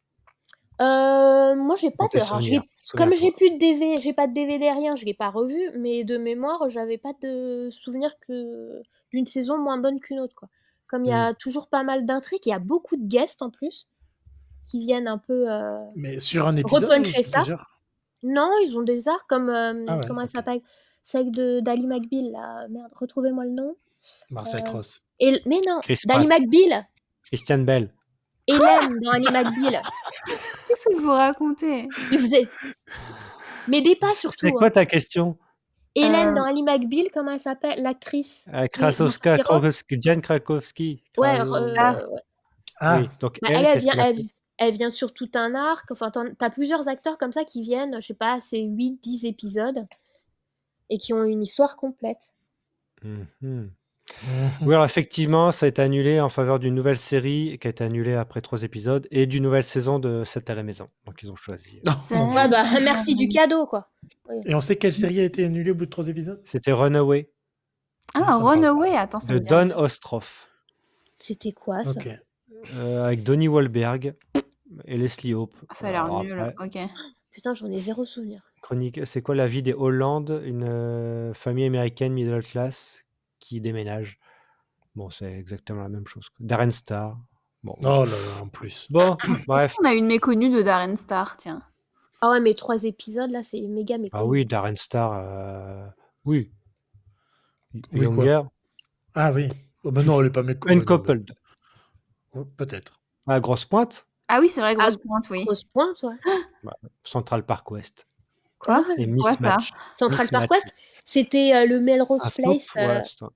Speaker 3: Euh, moi, j'ai pas
Speaker 2: Dans
Speaker 3: de.
Speaker 2: tes
Speaker 3: Alors, je
Speaker 2: souvenirs,
Speaker 3: l'ai- Comme j'ai
Speaker 2: souviens-toi.
Speaker 3: plus de D V D, j'ai pas de D V D, rien, je l'ai pas revu, mais de mémoire, j'avais pas de souvenir que d'une saison moins bonne qu'une autre, quoi. Comme il y
Speaker 2: Hmm.
Speaker 3: a toujours pas mal d'intrigues, il y a beaucoup de guests en plus qui viennent un peu euh,
Speaker 1: Mais sur un épisode ou
Speaker 3: repuncher
Speaker 1: sur
Speaker 3: ça.
Speaker 1: plusieurs?
Speaker 3: Non, ils ont des arts comme euh,
Speaker 1: Ah ouais,
Speaker 3: comment elle
Speaker 1: ok.
Speaker 3: s'appelle? Celle de d'Ali McBeal, là. Merde, retrouvez-moi le nom.
Speaker 1: Martial
Speaker 3: Euh,
Speaker 1: Cross.
Speaker 3: Et... Mais non,
Speaker 2: Chris
Speaker 3: d'Ali
Speaker 2: Pratt,
Speaker 3: McBeal,
Speaker 2: Christian Bell.
Speaker 3: Hélène dans Ali McBeal.
Speaker 4: Qu'est-ce que vous racontez?
Speaker 3: Il faisait. M'aidez pas
Speaker 2: C'est
Speaker 3: surtout,
Speaker 2: quoi
Speaker 3: hein.
Speaker 2: ta question?
Speaker 3: Hélène
Speaker 4: Euh,
Speaker 3: dans Ali McBeal, comment elle s'appelle? L'actrice
Speaker 2: Euh,
Speaker 3: qui, qui
Speaker 2: Krasowska,
Speaker 3: rock.
Speaker 2: Krakowski, Jen Krakowski.
Speaker 3: Ouais,
Speaker 2: Kra-
Speaker 3: euh,
Speaker 4: Ah,
Speaker 3: ouais.
Speaker 1: Ah,
Speaker 2: Oui, donc
Speaker 3: Bah,
Speaker 2: elle,
Speaker 3: elle, elle
Speaker 2: qu'est-ce
Speaker 3: vient,
Speaker 2: qu'elle a
Speaker 3: elle,
Speaker 2: fait?
Speaker 3: elle vient sur tout un arc. Enfin, t'en- t'as plusieurs acteurs comme ça qui viennent, je sais pas, c'est huit dix épisodes et qui ont une histoire complète.
Speaker 2: Mhm.
Speaker 1: mhm.
Speaker 2: Oui, alors effectivement, ça a été annulé en faveur d'une nouvelle série qui a été annulée après trois épisodes et d'une nouvelle saison de sept à la maison. Donc ils ont choisi.
Speaker 1: Oh,
Speaker 4: c'est...
Speaker 1: mon
Speaker 3: Ouais,
Speaker 1: Dieu.
Speaker 3: bah, merci du cadeau, quoi. Oui.
Speaker 1: Et on sait quelle série a été annulée au bout de trois épisodes?
Speaker 2: C'était Runaway
Speaker 1: Ah,
Speaker 4: Ah,
Speaker 1: ça me parle
Speaker 4: Runaway, attends, ça
Speaker 2: de
Speaker 4: me dit rien.
Speaker 2: Don Ostroff
Speaker 3: C'était quoi,
Speaker 1: pas.
Speaker 3: ça?
Speaker 1: Ok.
Speaker 2: euh, avec Donnie Wahlberg et Leslie Hope.
Speaker 4: Ça a l'air
Speaker 2: Alors
Speaker 4: nul,
Speaker 2: après,
Speaker 4: ok.
Speaker 3: Putain, j'en ai zéro souvenir.
Speaker 2: chronique, c'est quoi la vie des Holland, une euh, famille américaine middle class qui déménage. Bon, c'est exactement la même chose. quoi. Darren Star. Bon, voilà.
Speaker 1: Oh là là, en plus.
Speaker 2: Bon,
Speaker 4: Est-ce
Speaker 2: bref.
Speaker 4: qu'on a une méconnue de Darren Star, tiens?
Speaker 3: Ah ouais, mais trois épisodes, là, c'est méga
Speaker 2: Ah
Speaker 3: méconnu.
Speaker 2: oui, Darren Star, euh, oui.
Speaker 1: Oui, quoi?
Speaker 2: Younger,
Speaker 1: Ah oui. Oh, bah non, elle est pas méconnue.
Speaker 2: Uncoupled.
Speaker 1: Peut-être.
Speaker 2: Ah, Grosse Pointe,
Speaker 4: Ah oui, c'est vrai,
Speaker 3: Ah,
Speaker 4: grosse pointe, oui.
Speaker 3: grosse pointe, ouais.
Speaker 2: bah, Central Park West.
Speaker 4: Quoi?
Speaker 3: Ah ouais.
Speaker 2: Et
Speaker 4: C'est quoi ça?
Speaker 2: Mismatch.
Speaker 3: Central Park
Speaker 2: Mismatch.
Speaker 3: West, c'était euh, le Melrose
Speaker 2: Un soap,
Speaker 3: Place euh,
Speaker 2: ouais, c'est un-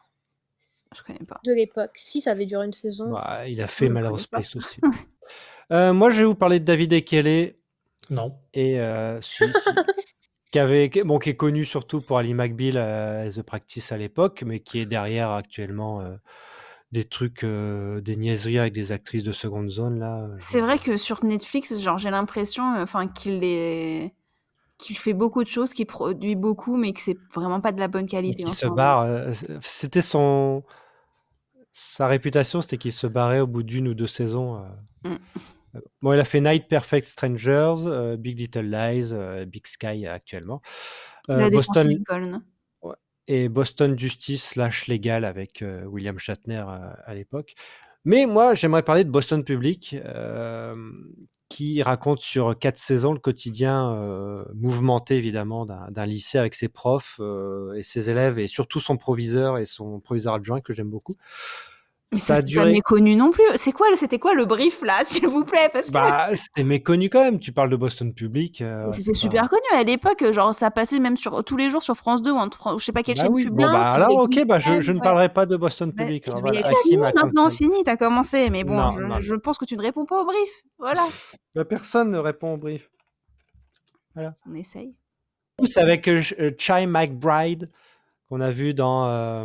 Speaker 4: Je connais pas.
Speaker 3: de l'époque. Si, ça avait duré une saison. c'est-
Speaker 2: bah, il a
Speaker 4: Je
Speaker 2: fait
Speaker 4: ne
Speaker 2: Melrose
Speaker 4: connais pas.
Speaker 2: Place aussi. Euh, moi, je vais vous parler de David Ekele
Speaker 1: Non.
Speaker 2: et euh, celui qui, qui avait, qui- bon, qui est connu surtout pour Ali McBeal euh, et The Practice à l'époque, mais qui est derrière actuellement euh, des trucs, euh, des niaiseries avec des actrices de seconde zone là. euh,
Speaker 4: C'est vrai que sur Netflix, genre, j'ai l'impression, euh, enfin, qu'il est... qu'il fait beaucoup de choses, qu'il produit beaucoup, mais que c'est vraiment pas de la bonne
Speaker 2: et
Speaker 4: qualité
Speaker 2: qui
Speaker 4: en
Speaker 2: se
Speaker 4: ce moment.
Speaker 2: barre. euh, C'était son sa réputation, c'était qu'il se barrait au bout d'une ou deux saisons. euh.
Speaker 4: Mm.
Speaker 2: Bon, il a fait Night Perfect Strangers, euh, Big Little Lies, euh, Big Sky euh, actuellement. Euh,
Speaker 4: La défense
Speaker 2: Boston
Speaker 4: Lincoln.
Speaker 2: ouais, et Boston Justice slash Légal avec euh, William Shatner euh, à l'époque. Mais moi, j'aimerais parler de Boston Public, euh, qui raconte sur quatre saisons le quotidien euh, mouvementé évidemment d'un d'un lycée avec ses profs euh, et ses élèves et surtout son proviseur et son proviseur adjoint que j'aime beaucoup.
Speaker 4: Mais
Speaker 2: Ça
Speaker 4: ça,
Speaker 2: a
Speaker 4: c'est pas
Speaker 2: duré.
Speaker 4: méconnu non plus. C'est quoi, le- c'était quoi le brief là, s'il vous plaît? Parce que
Speaker 2: Bah, c'était méconnu quand même. Tu parles de Boston Public. euh,
Speaker 4: mais
Speaker 2: ouais,
Speaker 4: c'était
Speaker 2: c'est
Speaker 4: super
Speaker 2: pas.
Speaker 4: connu à l'époque. Genre, ça passait même sur tous les jours sur France deux ou en Fran- je sais pas quelle
Speaker 2: Bah
Speaker 4: chaîne
Speaker 2: oui. Bon,
Speaker 4: publique.
Speaker 3: Non,
Speaker 2: bah
Speaker 3: ça
Speaker 2: alors,
Speaker 3: devait être
Speaker 2: ok, bah je, je
Speaker 3: Weekend.
Speaker 2: ne
Speaker 4: Ouais.
Speaker 2: parlerai pas de Boston
Speaker 4: Mais
Speaker 2: Public. Alors
Speaker 4: mais il y a
Speaker 2: voilà,
Speaker 4: que
Speaker 2: Hakim
Speaker 4: fini
Speaker 2: a
Speaker 4: maintenant,
Speaker 2: compris.
Speaker 4: fini, t'as commencé. Mais bon,
Speaker 2: Non,
Speaker 4: je,
Speaker 2: non,
Speaker 4: je
Speaker 2: non.
Speaker 4: pense que tu ne réponds pas au brief. Voilà.
Speaker 2: Bah, personne ne répond au brief. Voilà.
Speaker 4: On essaye.
Speaker 2: Du coup, c'est avec euh, euh, Chai McBride qu'on a vu dans euh,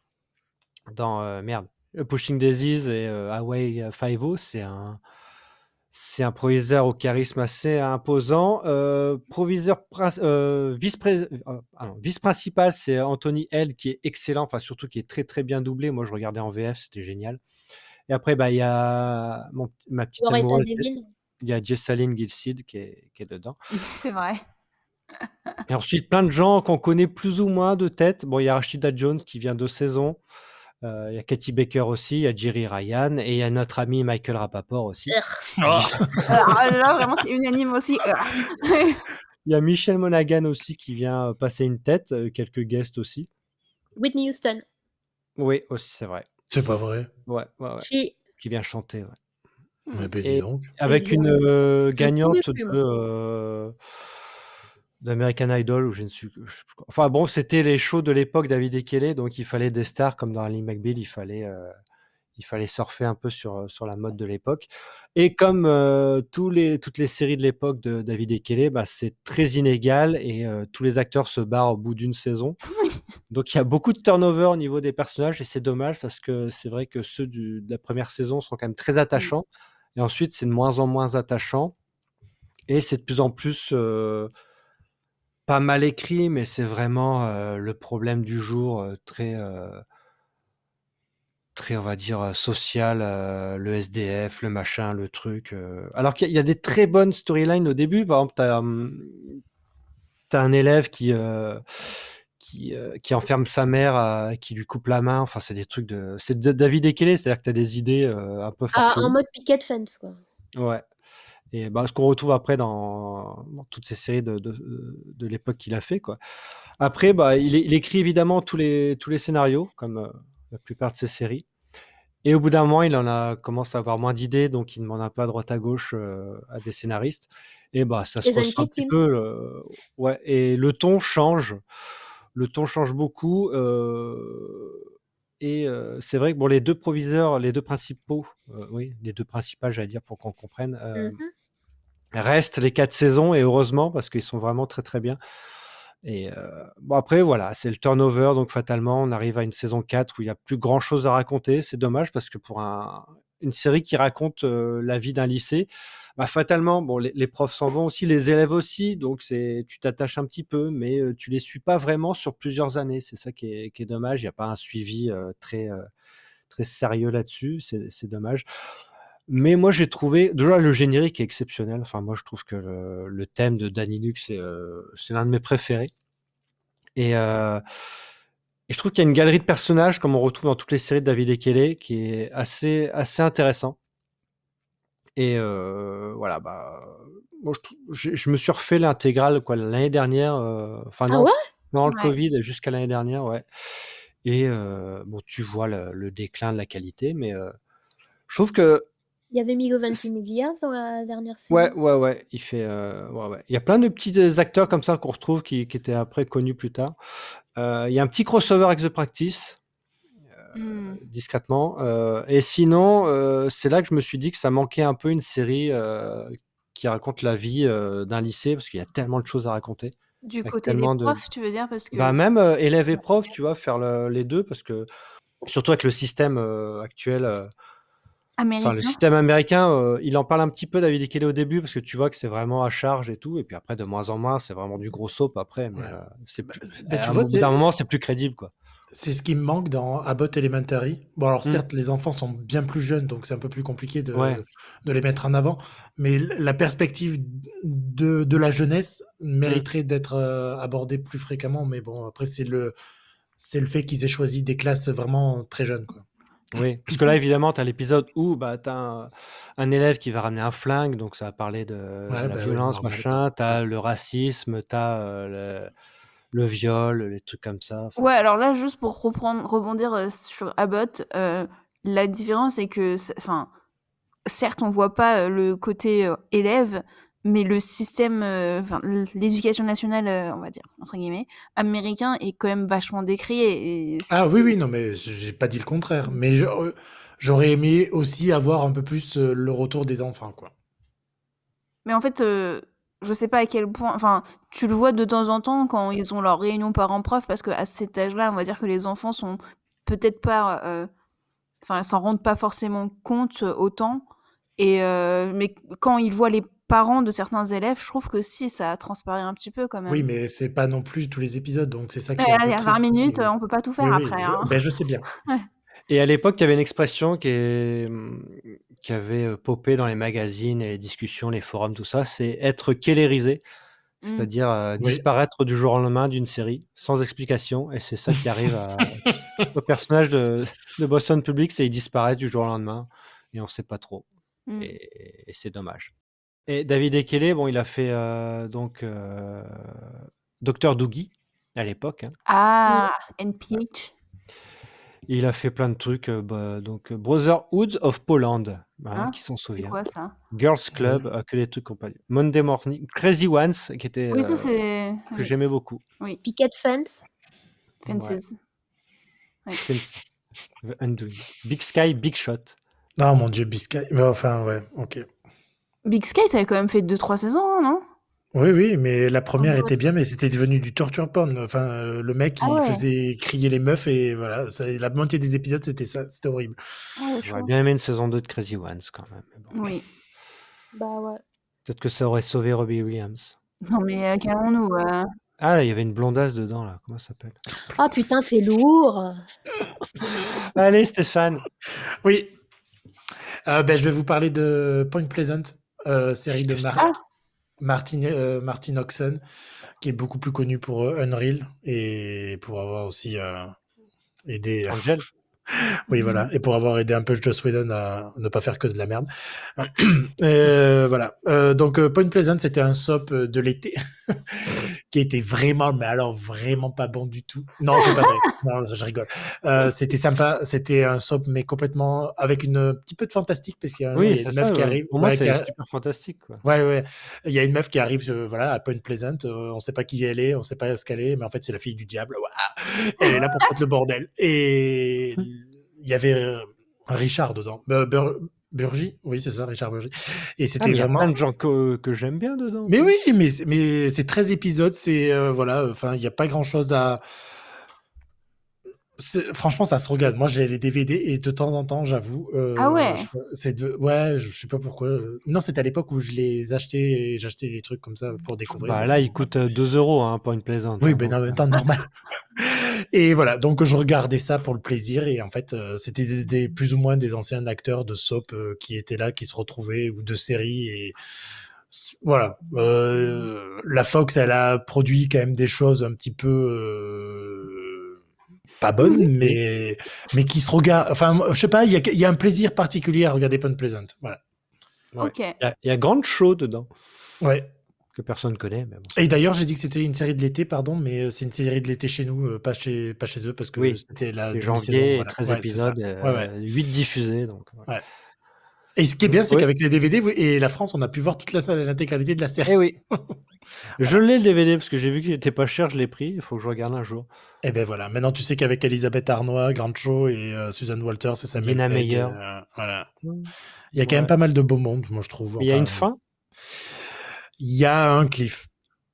Speaker 2: dans euh, merde, euh, Pushing Daisies et euh, Hawaii Five-O. C'est un c'est un proviseur au charisme assez imposant. Euh, proviseur prin- euh, vice pré- euh, ah non, vice-principal, c'est Anthony L qui est excellent, enfin surtout qui est très très bien doublé. Moi, je regardais en V F, c'était génial. Et après, bah, il y a mon p ma petite
Speaker 3: Loretta
Speaker 2: amoureuse,
Speaker 3: Deville.
Speaker 2: il y a Jessalyn Gilsid qui est qui est dedans.
Speaker 4: C'est vrai.
Speaker 2: Et ensuite, plein de gens qu'on connaît plus ou moins de tête. Bon, il y a Rashida Jones qui vient deux saisons, heu, il y a Katie Baker aussi, il y a Jeri Ryan et il y a notre ami Michael Rapaport aussi.
Speaker 3: Urgh.
Speaker 1: Oh.
Speaker 4: Ah là, vraiment, c'est unanime aussi.
Speaker 2: Il y a Michelle Monaghan aussi qui vient, heu, passer une tête, heu, quelques guests aussi.
Speaker 3: Whitney Houston.
Speaker 2: Oui, aussi, c'est vrai.
Speaker 1: C'est pas vrai?
Speaker 2: Ouais, ouais, ouais.
Speaker 3: Si.
Speaker 2: Qui vient chanter, ouais.
Speaker 1: Eh beh, dis
Speaker 2: Et
Speaker 1: donc.
Speaker 3: C'est
Speaker 2: avec une,
Speaker 3: bien.
Speaker 2: heu,
Speaker 3: J'en pouvais
Speaker 2: gagnante
Speaker 3: plus,
Speaker 2: de,
Speaker 3: moi.
Speaker 2: heu, d'American Idol ou je ne sais je sais plus quoi. Enfin bon, c'était les shows de l'époque David et Kelly, donc il fallait des stars comme dans Ally McBeal, il fallait, heu, il fallait surfer un peu sur, heu, sur la mode de l'époque. Et comme, heu, tous les toutes les séries de l'époque de David et Kelly, bah, c'est très inégal et heu, tous les acteurs se barrent au bout d'une saison. Donc il y a beaucoup de turnover au niveau des personnages et c'est dommage parce que c'est vrai que ceux du de la première saison sont quand même très
Speaker 4: Mmh.
Speaker 2: attachants et ensuite c'est de moins en moins attachant et c'est de plus en plus, heu, pas mal écrit, mais c'est vraiment, heu, le problème du jour, heu, très, heu très, on va dire, heu, social, heu, le S D F, le machin, le truc, heu alors qu'il y a il y a des très bonnes storylines au début. Par exemple, tu as, mmh, tu as un élève qui, heu, qui, heu, qui enferme sa mère, à qui lui coupe la main. Enfin, c'est des trucs de c'est de David et Kelly, c'est-à-dire que tu as des idées, heu, un peu
Speaker 3: Ah, en
Speaker 2: farfelues.
Speaker 3: mode picket fence, quoi.
Speaker 2: Ouais et bah, ce qu'on retrouve après dans dans toutes ces séries de de, heu, de l'époque qu'il a fait, quoi. Après, bah, il é il écrit évidemment tous les tous les scénarios comme, heu, la plupart de ses séries et au bout d'un moment, il en a commence à avoir moins d'idées, donc il demande un peu à droite à gauche, heu, à des scénaristes et bah, ça se
Speaker 3: Jason
Speaker 2: ressent un petit
Speaker 3: Katims.
Speaker 2: peu, heu ouais et le ton change. Le ton change beaucoup, heu et heu, c'est vrai que bon, les deux proviseurs, les deux principaux, heu, oui, les deux principales, j'allais dire pour qu'on comprenne,
Speaker 3: Mmh
Speaker 2: heu,
Speaker 3: mh.
Speaker 2: restent les quatre saisons et heureusement parce qu'ils sont vraiment très, très bien et heu, bon après voilà, c'est le turnover donc fatalement, on arrive à une saison quatre où il y a plus grand chose à raconter. C'est dommage parce que pour un une série qui raconte, heu, la vie d'un lycée, bah, fatalement, bon les les profs s'en vont aussi, les élèves aussi, donc c'est tu t'attaches un petit peu, mais heu, tu les suis pas vraiment sur plusieurs années. C'est ça qui est qui est dommage. Il y a pas un suivi, heu, très, heu, très sérieux là-dessus, c'est c'est dommage. Mais moi j'ai trouvé déjà le générique est exceptionnel. Enfin moi je trouve que le le thème de Danny Lux c'est, heu, c'est l'un de mes préférés et heu et je trouve qu'il y a une galerie de personnages comme on retrouve dans toutes les séries de David et Kelly qui est assez assez intéressant. Et heu, voilà, bah, moi je trou je je me suis refait l'intégrale quoi l'année dernière, heu, enfin
Speaker 3: Ah
Speaker 2: non,
Speaker 3: ouais?
Speaker 2: pendant le
Speaker 4: Ouais.
Speaker 2: covid jusqu'à l'année dernière, ouais et heu, bon tu vois le le déclin de la qualité mais heu, je trouve que
Speaker 3: Il y avait Migo
Speaker 2: c
Speaker 3: Ventimiglia dans la dernière
Speaker 2: ouais,
Speaker 3: saison.
Speaker 2: ouais, ouais, il fait, heu, ouais, ouais. Il y a plein de petits, heu, acteurs comme ça qu'on retrouve qui qui étaient après connus plus tard. Heu, il y a un petit crossover avec The Practice,
Speaker 4: Mmh.
Speaker 2: heu, discrètement, heu et sinon, heu, c'est là que je me suis dit que ça manquait un peu une série, heu, qui raconte la vie, heu, d'un lycée parce qu'il y a tellement de choses à raconter,
Speaker 4: Du
Speaker 2: avec
Speaker 4: côté des
Speaker 2: tellement de
Speaker 4: profs, tu veux dire? Parce que
Speaker 2: bah, même, heu, élèves et
Speaker 4: ouais.
Speaker 2: profs, tu vois? Faire le les deux parce que surtout avec le système, heu, actuel, heu, enfin le
Speaker 4: Américain?
Speaker 2: système américain, heu, il en parle un petit peu David et Kelly au début parce que tu vois que c'est vraiment à charge et tout et puis après de moins en moins, c'est vraiment du gros soap après mais
Speaker 1: Ouais.
Speaker 2: heu, c'est
Speaker 1: Bah,
Speaker 2: plus
Speaker 1: c'est bah,
Speaker 2: à
Speaker 1: tu
Speaker 2: un
Speaker 1: vois,
Speaker 2: au bout d'un
Speaker 1: c'est
Speaker 2: moment, c'est plus crédible, quoi.
Speaker 1: c'est ce qui me manque dans Abbott Elementary. Bon, alors
Speaker 2: Mmh.
Speaker 1: certes, les enfants sont bien plus jeunes, donc c'est un peu plus compliqué
Speaker 2: Ouais.
Speaker 1: de de les mettre en avant, mais l la perspective de de la jeunesse
Speaker 2: Mmh.
Speaker 1: mériterait d'être, heu, abordée plus fréquemment, mais bon, après c'est le c'est le fait qu'ils aient choisi des classes vraiment très jeunes, quoi.
Speaker 2: Oui, parce que là, évidemment, tu as l'épisode où, bah, tu as un un élève qui va ramener un flingue, donc ça va parler de de
Speaker 1: Ouais,
Speaker 2: la
Speaker 1: bah, oui,
Speaker 2: violence,
Speaker 1: normal, quoi.
Speaker 2: machin. Tu
Speaker 1: Ouais.
Speaker 2: as le racisme, tu as, heu, le le viol, les trucs comme ça, enfin
Speaker 4: Ouais, alors là, juste pour reprendre rebondir, heu, sur Abbott, heu, la différence c'est que c enfin, certes, on voit pas, heu, le côté, heu, élève, mais le système, heu, enfin l l'éducation nationale, heu, on va dire, entre guillemets, «américain» est quand même vachement décrié et et
Speaker 1: Ah oui,
Speaker 4: c'est
Speaker 1: oui, non, mais j j'ai pas dit le contraire,
Speaker 4: mmh.
Speaker 1: mais je heu, j'aurais aimé aussi avoir un peu plus, heu, le retour des enfants, quoi.
Speaker 4: Mais en fait, heu, je sais pas à quel point enfin, tu le vois de temps en temps quand ils ont leurs réunions parents-prof parce qu'à cet âge-là, on va dire que les enfants sont peut-être pas, heu, enfin, s'en rendent pas forcément compte autant et heu, mais quand ils voient les parents de certains élèves, je trouve que si, ça transparaît un petit peu quand
Speaker 1: Oui,
Speaker 4: même.
Speaker 1: mais c'est pas non plus tous les épisodes, donc c'est ça
Speaker 4: Ouais,
Speaker 1: qui est un
Speaker 4: il
Speaker 1: peu
Speaker 4: y a vingt
Speaker 1: triste aussi,
Speaker 4: minutes, heu,
Speaker 1: oui.
Speaker 4: on peut pas tout
Speaker 1: Oui,
Speaker 4: faire
Speaker 1: oui,
Speaker 4: après,
Speaker 1: je
Speaker 4: hein.
Speaker 1: beh, je sais bien.
Speaker 4: Ouais.
Speaker 2: Et à l'époque, il y avait une expression qui, est, hum, qui avait euh, popé dans les magazines et les discussions, les forums, tout ça, c'est être kellerisé,
Speaker 4: Mm.
Speaker 2: c'est-à-dire euh,
Speaker 1: Oui.
Speaker 2: disparaître du jour au lendemain d'une série sans explication. Et c'est ça qui arrive à- au personnage de, de Boston Public, c'est qu'il disparaît du jour au lendemain et on ne sait pas trop.
Speaker 4: Mm.
Speaker 2: Et, et c'est dommage. Et David Ekele, bon, il a fait euh, donc euh, Docteur Doogie à l'époque. hein.
Speaker 4: Ah, N P H.
Speaker 2: Et il a fait plein de trucs, euh, bah, donc euh, Brotherhood of Poland, hein,
Speaker 4: Hein
Speaker 2: qui s'en
Speaker 4: C'est
Speaker 2: souvient.
Speaker 4: quoi ça?
Speaker 2: Girls Club, euh, que des trucs compagnons. Monday Morning, Crazy Ones, qui était
Speaker 4: Oui, ça
Speaker 2: euh,
Speaker 4: c'est.
Speaker 2: que
Speaker 4: Oui,
Speaker 2: j'aimais beaucoup.
Speaker 4: oui.
Speaker 3: Picket Fence.
Speaker 4: Fences.
Speaker 2: Ouais.
Speaker 4: Ouais.
Speaker 2: Fence- The Undoing. Big Sky, Big Shot.
Speaker 1: Non, mon Dieu, Biscay. Mais enfin, ouais, ok.
Speaker 4: Big Sky, ça avait quand même fait deux trois saisons, hein, non?
Speaker 1: Oui, oui, mais la première
Speaker 3: Oh,
Speaker 1: était bien, mais c'était devenu du torture porn. Enfin, euh, le mec,
Speaker 4: Ah
Speaker 1: il
Speaker 4: ouais.
Speaker 1: faisait crier les meufs et voilà, ça- la moitié des épisodes, c'était ça, c'était horrible.
Speaker 4: Ah ouais,
Speaker 2: J'aurais
Speaker 4: chaud.
Speaker 2: bien aimé une saison deux de Crazy Ones quand même. mais bon.
Speaker 4: Oui.
Speaker 3: bah ouais.
Speaker 2: Peut-être que ça aurait sauvé Robbie Williams.
Speaker 4: Non, mais euh, calmons-nous. euh.
Speaker 2: Ah, là, il y avait une blondasse dedans, là. Comment ça s'appelle?
Speaker 3: Ah putain, t'es lourd.
Speaker 2: Allez, Stéphane.
Speaker 1: Oui, Euh, ben, je vais vous parler de Point Pleasant, euh, série de
Speaker 2: Qu'est-ce que
Speaker 1: Mar-
Speaker 4: Ah,
Speaker 1: Martin, euh, Martin Oxon, qui est beaucoup plus connu pour euh, Unreal et pour avoir aussi euh, aidé.
Speaker 2: Angel.
Speaker 1: Oui, voilà. Et pour avoir aidé un peu Joss Whedon à ne pas faire que de la merde. Euh, voilà. Euh, donc, euh, Point Pleasant, c'était un soap euh, de l'été qui était vraiment, mais alors vraiment pas bon du tout. Non, c'est pas vrai. Non, je rigole. Euh, c'était sympa. C'était un soap, mais complètement avec une un petit peu de fantastique, parce qu'il y a un jour, il
Speaker 2: Oui,
Speaker 1: y a
Speaker 2: c'est
Speaker 1: une meuf
Speaker 2: ça.
Speaker 1: qui
Speaker 2: ouais.
Speaker 1: arrive.
Speaker 2: Pour moi,
Speaker 1: Ouais, qui
Speaker 2: c'est
Speaker 1: a-
Speaker 2: super fantastique. Quoi.
Speaker 1: ouais, ouais. Il y a une meuf qui arrive, euh, voilà, à Point Pleasant. euh, on sait pas qui elle est, on sait pas ce qu'elle est, mais en fait, c'est la fille du diable. Ouah. Elle est là pour foutre le bordel. Et il y avait euh, Richard dedans. Bur- Bur- Burgi, oui, c'est ça, Richard Burgi. Et
Speaker 2: Ah,
Speaker 1: c'était
Speaker 2: mais il y a
Speaker 1: vraiment.
Speaker 2: plein de gens que, que j'aime bien dedans. en
Speaker 1: Mais
Speaker 2: plus.
Speaker 1: oui, mais, c'est- mais c'est treize épisodes, c'est euh, voilà, enfin, il n'y a pas grand chose à. c'est- Franchement, ça se regarde. Moi, j'ai les D V D et de temps en temps, j'avoue, euh,
Speaker 4: ah ouais.
Speaker 1: je sais pas, c'est de, ouais, je sais pas pourquoi. euh, Non, c'était à l'époque où je les achetais et j'achetais des trucs comme ça pour découvrir.
Speaker 2: Bah
Speaker 1: mais
Speaker 2: là,
Speaker 1: enfin,
Speaker 2: il coûte euh, deux euros, hein, pas une plaisante.
Speaker 1: oui,
Speaker 2: hein,
Speaker 1: ben
Speaker 2: donc,
Speaker 1: en même
Speaker 2: euh,
Speaker 1: temps, normal. Et voilà, donc je regardais ça pour le plaisir et en fait, euh, c'était des, des- plus ou moins des anciens acteurs de soap euh, qui étaient là, qui se retrouvaient ou de séries et s- voilà. Euh, la Fox, elle a produit quand même des choses un petit peu euh, pas bonnes, mais mais qui se regardent. Enfin, moi, je sais pas, il y a, il y a un plaisir particulier à regarder Point Pleasant. Voilà.
Speaker 2: ouais.
Speaker 4: Ok.
Speaker 2: Il y a, il y a Grande Show dedans,
Speaker 1: Ouais.
Speaker 2: que personne connaît. Mais bon.
Speaker 1: Et d'ailleurs, j'ai dit que c'était une série de l'été, pardon, mais euh, c'est une série de l'été chez nous, euh, pas chez pas chez eux, parce que
Speaker 2: Oui,
Speaker 1: c'était la
Speaker 2: c'est
Speaker 1: demi-saison.
Speaker 2: janvier,
Speaker 1: Voilà.
Speaker 2: treize
Speaker 1: Ouais, c'est ça.
Speaker 2: épisodes,
Speaker 1: Ouais, ouais.
Speaker 2: euh, huit diffusés. Donc, ouais.
Speaker 1: Ouais. Et ce qui est bien, c'est
Speaker 2: Oui.
Speaker 1: qu'avec les D V D vous- et la France, on a pu voir toute la salle, l'intégralité de la série.
Speaker 2: Eh oui. Je l'ai le D V D parce que j'ai vu qu'il était pas cher, je l'ai pris. Il faut que je regarde un jour.
Speaker 1: Et ben voilà. Maintenant, tu sais qu'avec Elisabeth Arnois, Grancho et euh, Suzanne Walters et Samuel
Speaker 2: Dina
Speaker 1: Pegg,
Speaker 2: Meyer.
Speaker 1: euh, voilà. Il y a quand
Speaker 2: Ouais.
Speaker 1: même pas mal de beau monde, moi je trouve.
Speaker 2: Mais il y a
Speaker 1: Enfin,
Speaker 2: une fin.
Speaker 1: Il y a un cliff.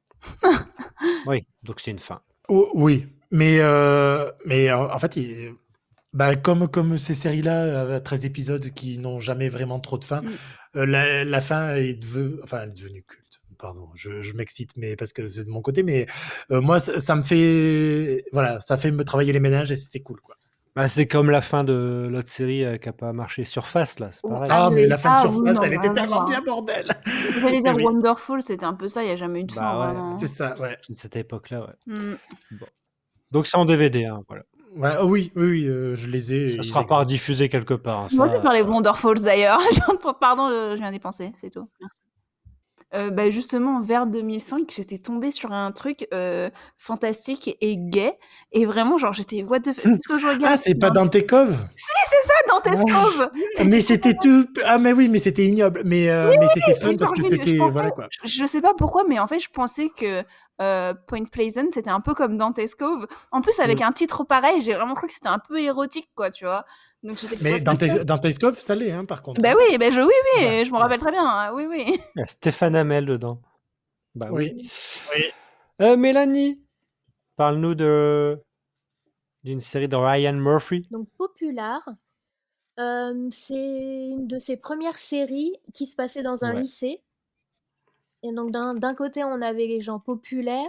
Speaker 2: Oui, donc c'est une fin.
Speaker 1: Oh, oui, mais euh, mais en, en fait, il- bah, comme comme ces séries-là, euh, treize épisodes qui n'ont jamais vraiment trop de fin,
Speaker 4: Mm.
Speaker 1: euh, la, la fin est devenue, enfin, elle est devenue culte. Pardon, je, je m'excite, mais parce que c'est de mon côté, mais euh, moi, ça, ça me fait, voilà, ça fait me travailler les ménages et c'était cool, quoi.
Speaker 2: Bah, c'est comme la fin de l'autre série euh, qui a pas marché, Surface, là. C'est
Speaker 4: Ou-
Speaker 2: pareil.
Speaker 1: Ah,
Speaker 4: Ah,
Speaker 1: mais
Speaker 4: le-
Speaker 1: la fin de
Speaker 4: ah, oui,
Speaker 1: Surface,
Speaker 4: non,
Speaker 1: elle était
Speaker 4: rien à
Speaker 1: tellement
Speaker 4: voir.
Speaker 1: bien, bordel.
Speaker 4: J'allais dire
Speaker 1: Eh oui,
Speaker 4: Wonderful, c'était un peu ça, il n'y a jamais eu de fin,
Speaker 2: Bah ouais,
Speaker 4: vraiment.
Speaker 1: c'est ça, ouais.
Speaker 2: de cette époque-là, ouais.
Speaker 4: Mm.
Speaker 2: Bon. Donc c'est en D V D, hein, voilà.
Speaker 1: Ouais, oh oui, oui, oui, euh, je les ai.
Speaker 2: Ça
Speaker 1: ils
Speaker 2: sera pas
Speaker 1: existent.
Speaker 2: rediffusé quelque part. hein,
Speaker 4: Moi,
Speaker 2: ça,
Speaker 4: je parlais
Speaker 2: euh,
Speaker 4: Wonderful d'ailleurs. Pardon, je je viens d'y penser, c'est tout. Merci. Euh, bah, justement, vers deux mille cinq, j'étais tombée sur un truc euh, fantastique et gay. Et vraiment, genre, j'étais, what the fuck, qu'est-ce que je
Speaker 1: Ah,
Speaker 4: regarde?
Speaker 1: c'est pas
Speaker 4: Non.
Speaker 1: Dante Cove?
Speaker 4: Si, c'est ça, dans tes
Speaker 1: Ah,
Speaker 4: Cove.
Speaker 1: mais
Speaker 4: C'était
Speaker 1: c'était tout. Ah, mais oui, mais c'était ignoble. Mais, euh, mais c'était
Speaker 4: Et
Speaker 1: fun
Speaker 4: genre,
Speaker 1: parce que
Speaker 4: je, je
Speaker 1: c'était.
Speaker 4: pensais,
Speaker 1: Voilà quoi.
Speaker 4: je, je sais pas pourquoi, mais en fait, je pensais que euh, Point Pleasant, c'était un peu comme Dante's Cove. En plus, avec
Speaker 2: Mm.
Speaker 4: un titre pareil, j'ai vraiment cru que c'était un peu érotique, quoi, tu vois. Donc, j'étais
Speaker 1: Mais
Speaker 4: what the
Speaker 1: Dante,
Speaker 4: fuck.
Speaker 1: Dante's Cove, ça l'est, hein, par contre.
Speaker 4: Bah
Speaker 1: hein.
Speaker 4: oui, bah je, oui, oui,
Speaker 1: Ouais,
Speaker 4: je m'en
Speaker 1: ouais.
Speaker 4: rappelle très bien. hein, Oui, oui.
Speaker 2: Il y a Stéphane Hamel dedans. Bah oui.
Speaker 1: Oui. Oui.
Speaker 2: Euh, Mélanie, parle-nous de d'une série de Ryan Murphy.
Speaker 3: Donc Popular, euh, c'est une de ses premières séries qui se passait dans un
Speaker 2: Ouais.
Speaker 3: lycée. Et donc d'un d'un côté, on avait les gens populaires,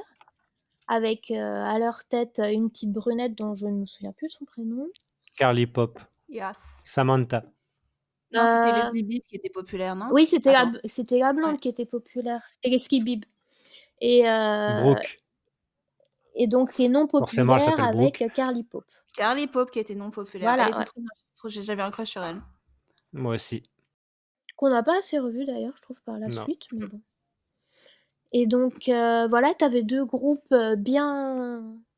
Speaker 3: avec euh, à leur tête une petite brunette dont je ne me souviens plus son prénom.
Speaker 2: Carly Pop.
Speaker 4: Yes.
Speaker 2: Samantha.
Speaker 4: Non, c'était
Speaker 3: Euh,
Speaker 4: Leslie Bibb qui était populaire, non?
Speaker 3: Oui, c'était la,
Speaker 4: Attends.
Speaker 3: c'était la blonde
Speaker 4: Ouais.
Speaker 3: qui était populaire. C'était Leslie Bibb. Et, euh,
Speaker 2: Brooke.
Speaker 3: et donc, qui est non
Speaker 2: Forcément, elle
Speaker 3: populaire
Speaker 2: s'appelle
Speaker 3: avec
Speaker 2: Brooke.
Speaker 3: Carly Pope.
Speaker 4: Carly Pope qui était non populaire. Elle
Speaker 3: Voilà,
Speaker 4: était
Speaker 3: ouais.
Speaker 4: trop bien. trop- j'ai- J'avais un crush sur elle.
Speaker 2: Moi aussi.
Speaker 3: Qu'on n'a pas assez revu d'ailleurs, je trouve, par la
Speaker 2: Non.
Speaker 3: suite, mais bon. Et donc, euh, voilà, t'avais deux groupes euh, bien,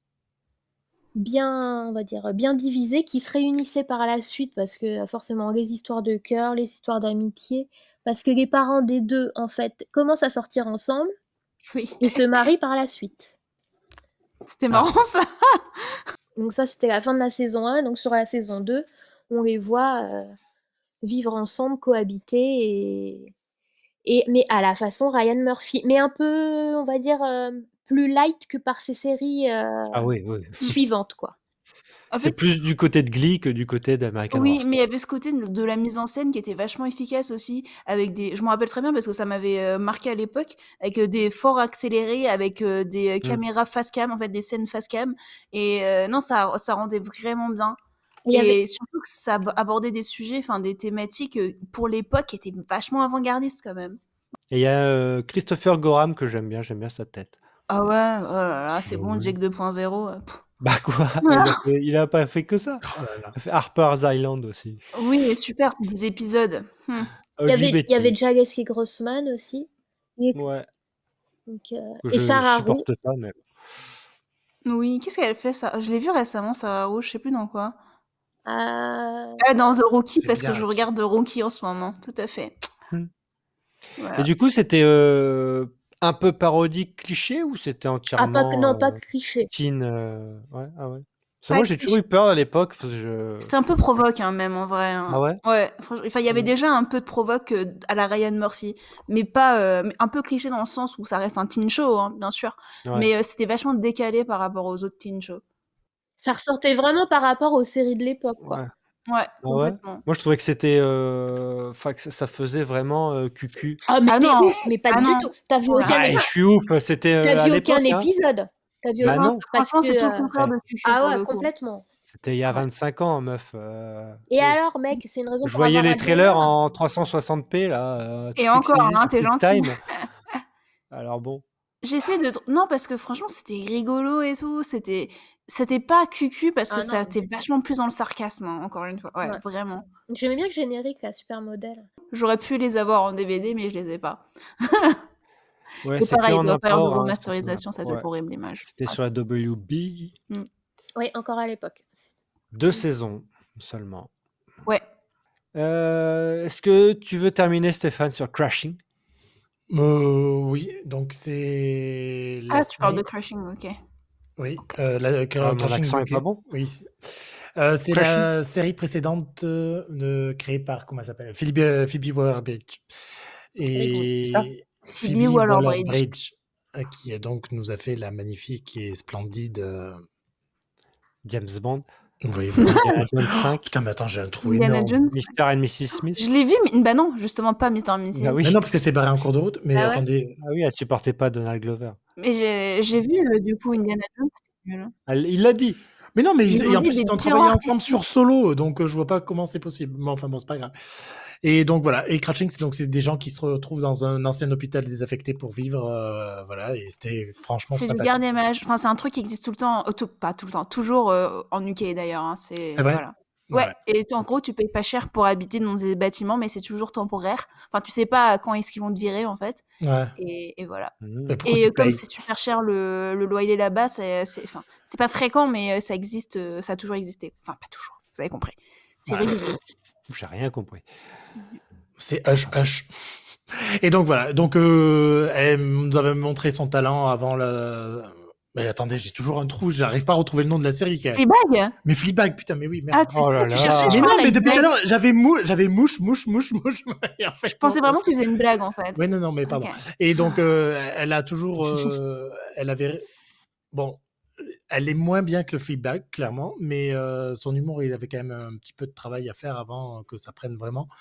Speaker 3: bien, on va dire, bien divisés qui se réunissaient par la suite parce que euh, forcément, les histoires de cœur, les histoires d'amitié, parce que les parents des deux, en fait, commencent à sortir ensemble
Speaker 4: Oui.
Speaker 3: et se marient par la suite.
Speaker 4: C'était
Speaker 2: Ah.
Speaker 4: marrant ça.
Speaker 3: Donc ça, c'était la fin de la saison un. Donc sur la saison deux, on les voit euh, vivre ensemble, cohabiter, et... et mais à la façon Ryan Murphy. Mais un peu, on va dire, euh, plus light que par ses séries euh,
Speaker 2: Ah oui, oui.
Speaker 3: suivantes, quoi.
Speaker 4: En
Speaker 2: C'est
Speaker 4: fait,
Speaker 2: plus du côté de Glee que du côté d'American Horror
Speaker 4: oui,
Speaker 2: Story.
Speaker 4: mais il y avait ce côté de de la mise en scène qui était vachement efficace aussi, avec des. Je me rappelle très bien parce que ça m'avait euh, marqué à l'époque, avec euh, des forts accélérés, avec euh, des euh,
Speaker 2: Mm.
Speaker 4: caméras face cam, en fait, des scènes face cam. Et euh, non, ça, ça rendait vraiment bien.
Speaker 3: Il y avait-
Speaker 4: Et surtout que ça ab- abordait des sujets, enfin des thématiques euh, pour l'époque qui étaient vachement avant-gardistes quand même.
Speaker 2: Et il y a euh, Christopher Gorham que j'aime bien, j'aime bien sa tête.
Speaker 4: Ah ouais, oh là là, c'est
Speaker 1: Bah
Speaker 4: bon,
Speaker 1: oui.
Speaker 4: Jake deux point zéro. euh, pff.
Speaker 2: Bah quoi il a, fait- il a pas fait que ça.
Speaker 1: Oh là là.
Speaker 2: Il a fait Harper's Island aussi.
Speaker 4: Oui, super, des épisodes. Hmm.
Speaker 3: il y
Speaker 2: Ugly
Speaker 3: avait, il y
Speaker 2: Betty.
Speaker 3: avait Jalesky Grossman aussi. Il est-
Speaker 2: Ouais,
Speaker 3: donc, euh,
Speaker 2: que
Speaker 3: et
Speaker 2: je
Speaker 3: Sarah Roux.
Speaker 2: supporte pas, mais
Speaker 4: Oui, qu'est-ce qu'elle fait ça? Je l'ai vu récemment, Sarah Roux, je sais plus dans quoi.
Speaker 3: Euh,
Speaker 4: Ah, dans The Rookie,
Speaker 1: C'est
Speaker 4: parce que
Speaker 1: bien,
Speaker 4: je
Speaker 1: ok.
Speaker 4: regarde The Rookie en ce moment, tout à fait.
Speaker 2: Hmm.
Speaker 4: Voilà.
Speaker 2: Et du coup, c'était euh, un peu parodique, cliché, ou c'était
Speaker 3: Ah, pas,
Speaker 2: entièrement
Speaker 3: non, pas
Speaker 2: euh,
Speaker 3: cliché.
Speaker 2: teen euh, Ouais, ah ouais. Parce que
Speaker 4: Pas
Speaker 2: moi, j'ai
Speaker 4: cliché.
Speaker 2: toujours eu peur à l'époque. parce que je...
Speaker 4: C'était un peu provoque, hein, même, en vrai. hein.
Speaker 2: Ah ouais
Speaker 4: Ouais, franchement, enfin, il y avait
Speaker 2: Mm.
Speaker 4: déjà un peu de provoque euh, à la Ryan Murphy, mais pas, euh, mais un peu cliché dans le sens où ça reste un teen show, hein, bien sûr,
Speaker 2: Ouais.
Speaker 4: mais euh, c'était vachement décalé par rapport aux autres teen shows.
Speaker 3: Ça ressortait vraiment par rapport aux séries de l'époque, quoi.
Speaker 2: Ouais.
Speaker 4: Ouais,
Speaker 2: Ah ouais
Speaker 4: complètement.
Speaker 2: Moi, je trouvais que c'était. euh, Enfin, que ça, ça faisait vraiment euh, cucu.
Speaker 3: Ah, mais
Speaker 4: Ah
Speaker 3: t'es
Speaker 4: non,
Speaker 3: ouf, mais pas
Speaker 4: ah
Speaker 3: du
Speaker 4: non.
Speaker 3: tout. T'as vu
Speaker 4: Ouais.
Speaker 3: aucun,
Speaker 2: Ah,
Speaker 3: é-
Speaker 2: et je suis ouf, c'était euh,
Speaker 3: t'as
Speaker 2: à
Speaker 3: vu aucun
Speaker 2: l'époque. Hein.
Speaker 3: épisode. T'as vu
Speaker 2: Bah
Speaker 3: aucun-
Speaker 2: non,
Speaker 3: parce
Speaker 4: Franchement, c'est
Speaker 3: que,
Speaker 4: tout le
Speaker 3: euh,
Speaker 4: contraire
Speaker 2: Ouais.
Speaker 4: de Cucu
Speaker 3: Ah
Speaker 4: pour
Speaker 3: ouais,
Speaker 4: le coup.
Speaker 3: complètement.
Speaker 2: c'était il y a
Speaker 4: Ouais.
Speaker 2: vingt-cinq ans, meuf. euh,
Speaker 3: Et
Speaker 2: oh.
Speaker 3: alors, mec, c'est une raison
Speaker 2: Je
Speaker 3: pour
Speaker 2: voyais
Speaker 3: avoir
Speaker 2: les
Speaker 3: un
Speaker 2: trailers
Speaker 3: gamer.
Speaker 2: en trois cent soixante p, là. euh,
Speaker 4: Et
Speaker 2: tu peux que ça
Speaker 4: encore,
Speaker 2: existe
Speaker 4: hein,
Speaker 2: sur
Speaker 4: t'es gentil.
Speaker 2: QuickTime. Alors bon.
Speaker 4: J'essaie de... tr- Non, parce que franchement, c'était rigolo et tout. C'était c'était pas cucu parce que
Speaker 3: Ah
Speaker 4: ça
Speaker 3: non.
Speaker 4: était vachement plus dans le sarcasme, hein, encore une fois. Ouais,
Speaker 3: Ouais.
Speaker 4: vraiment.
Speaker 3: J'aimais bien le générique, la supermodèle.
Speaker 4: J'aurais pu les avoir en D V D, mais je les ai pas.
Speaker 2: Ouais,
Speaker 4: Et
Speaker 2: c'est que
Speaker 4: pareil, il
Speaker 2: en
Speaker 4: doit pas y avoir de
Speaker 2: import. hein, c'est que-
Speaker 4: remasterisation, ça doit
Speaker 2: ouais.
Speaker 4: être horrible l'image.
Speaker 2: C'était
Speaker 4: Ouais.
Speaker 2: sur la W B.
Speaker 3: Oui, encore à l'époque.
Speaker 2: Deux saisons seulement.
Speaker 4: Ouais.
Speaker 2: Euh, Est-ce que tu veux terminer, Stéphane, sur Crashing?
Speaker 1: Euh, oui, donc c'est la
Speaker 4: Ah, tu parles de
Speaker 1: série-
Speaker 4: Crashing, ok.
Speaker 1: Oui,
Speaker 4: Ok.
Speaker 1: euh, la, Cra-
Speaker 2: Ah, mon
Speaker 1: Crashing
Speaker 2: accent est
Speaker 1: donc,
Speaker 2: pas bon.
Speaker 1: Oui, c'est euh, c'est
Speaker 2: Crashing.
Speaker 1: la série précédente euh, de, créée par, comment elle s'appelle, Phoebe, euh, Phoebe Waller-Bridge.
Speaker 2: Qui ça
Speaker 1: Et
Speaker 4: Phoebe
Speaker 1: Phoebe
Speaker 4: Waller-Bridge.
Speaker 1: Waller-Bridge, euh, qui euh, donc nous a fait la magnifique et splendide. euh,
Speaker 2: James Bond.
Speaker 1: Oui, voilà.
Speaker 2: Indiana Jones cinq.
Speaker 1: Putain, mais attends, j'ai un trou
Speaker 4: Indiana
Speaker 1: énorme.
Speaker 4: Jones.
Speaker 2: Mister and Missus Smith.
Speaker 4: Je l'ai vu, mais bah non, justement pas Mister and missus
Speaker 2: Ah oui.
Speaker 1: Mais non, parce que c'est barré en cours de route. Mais
Speaker 3: Ah ouais
Speaker 1: attendez,
Speaker 2: Ah oui, elle supportait pas Donald Glover.
Speaker 4: Mais j'ai j'ai vu euh, du coup Indiana Jones, c'était nul.
Speaker 2: Elle- il l'a dit.
Speaker 1: mais non, mais
Speaker 4: Ils
Speaker 1: ils,
Speaker 4: ont
Speaker 1: et en
Speaker 4: dit
Speaker 1: plus
Speaker 4: des
Speaker 1: ils ont
Speaker 4: pires
Speaker 1: travaillé ensemble
Speaker 4: artistes.
Speaker 1: sur Solo, donc euh, je vois pas comment c'est possible. Mais enfin bon, c'est pas grave. Et donc voilà, et Crashing, c'est donc c'est des gens qui se retrouvent dans un ancien hôpital désaffecté pour vivre, euh, voilà, et c'était franchement
Speaker 4: C'est du
Speaker 1: sympathique.
Speaker 4: gardiennage. Enfin, c'est un truc qui existe tout le temps, euh, tout- pas tout le temps, toujours euh, en U K d'ailleurs. hein, C'est
Speaker 1: C'est vrai.
Speaker 4: voilà. Ouais.
Speaker 1: Ouais.
Speaker 4: Et t- en gros, tu payes pas cher pour habiter dans des bâtiments, mais c'est toujours temporaire. Enfin, tu sais pas quand est-ce qu'ils vont te virer en fait.
Speaker 1: Ouais.
Speaker 4: Et, et voilà.
Speaker 2: Mmh.
Speaker 1: Mais pourquoi
Speaker 4: Et
Speaker 1: tu
Speaker 4: euh, comme
Speaker 1: payes
Speaker 4: c'est super cher le, le loyer là-bas, c'est, c'est, enfin, c'est pas fréquent, mais euh, ça existe, euh, ça a toujours existé. Enfin, pas toujours. Vous avez compris. C'est
Speaker 1: Ouais.
Speaker 4: rigolo.
Speaker 2: J'ai rien compris.
Speaker 1: C'est hush hush. Et donc voilà, donc euh, elle nous avait montré son talent avant la. Mais attendez, j'ai toujours un trou, j'arrive pas à retrouver le nom de la série. Qui est...
Speaker 4: Fleabag.
Speaker 1: Mais Fleabag, putain, mais oui, merde.
Speaker 4: Ah, c'est
Speaker 2: Oh
Speaker 4: ça
Speaker 2: là
Speaker 4: que tu
Speaker 2: là.
Speaker 4: cherchais. Je
Speaker 1: mais non,
Speaker 3: crois
Speaker 4: pensais,
Speaker 1: mais
Speaker 3: que
Speaker 1: depuis tout à
Speaker 3: blague.
Speaker 1: l'heure, j'avais mou... j'avais mouche, mouche, mouche, mouche. Et en fait,
Speaker 4: je pensais
Speaker 1: non,
Speaker 4: vraiment
Speaker 1: c'est-
Speaker 4: que tu faisais une blague en fait.
Speaker 1: Oui, non, non, mais pardon.
Speaker 4: Ok.
Speaker 1: Et donc, euh, elle a toujours, euh, elle avait, bon, elle est moins bien que le Fleabag, clairement, mais euh, son humour, il avait quand même un petit peu de travail à faire avant que ça prenne vraiment.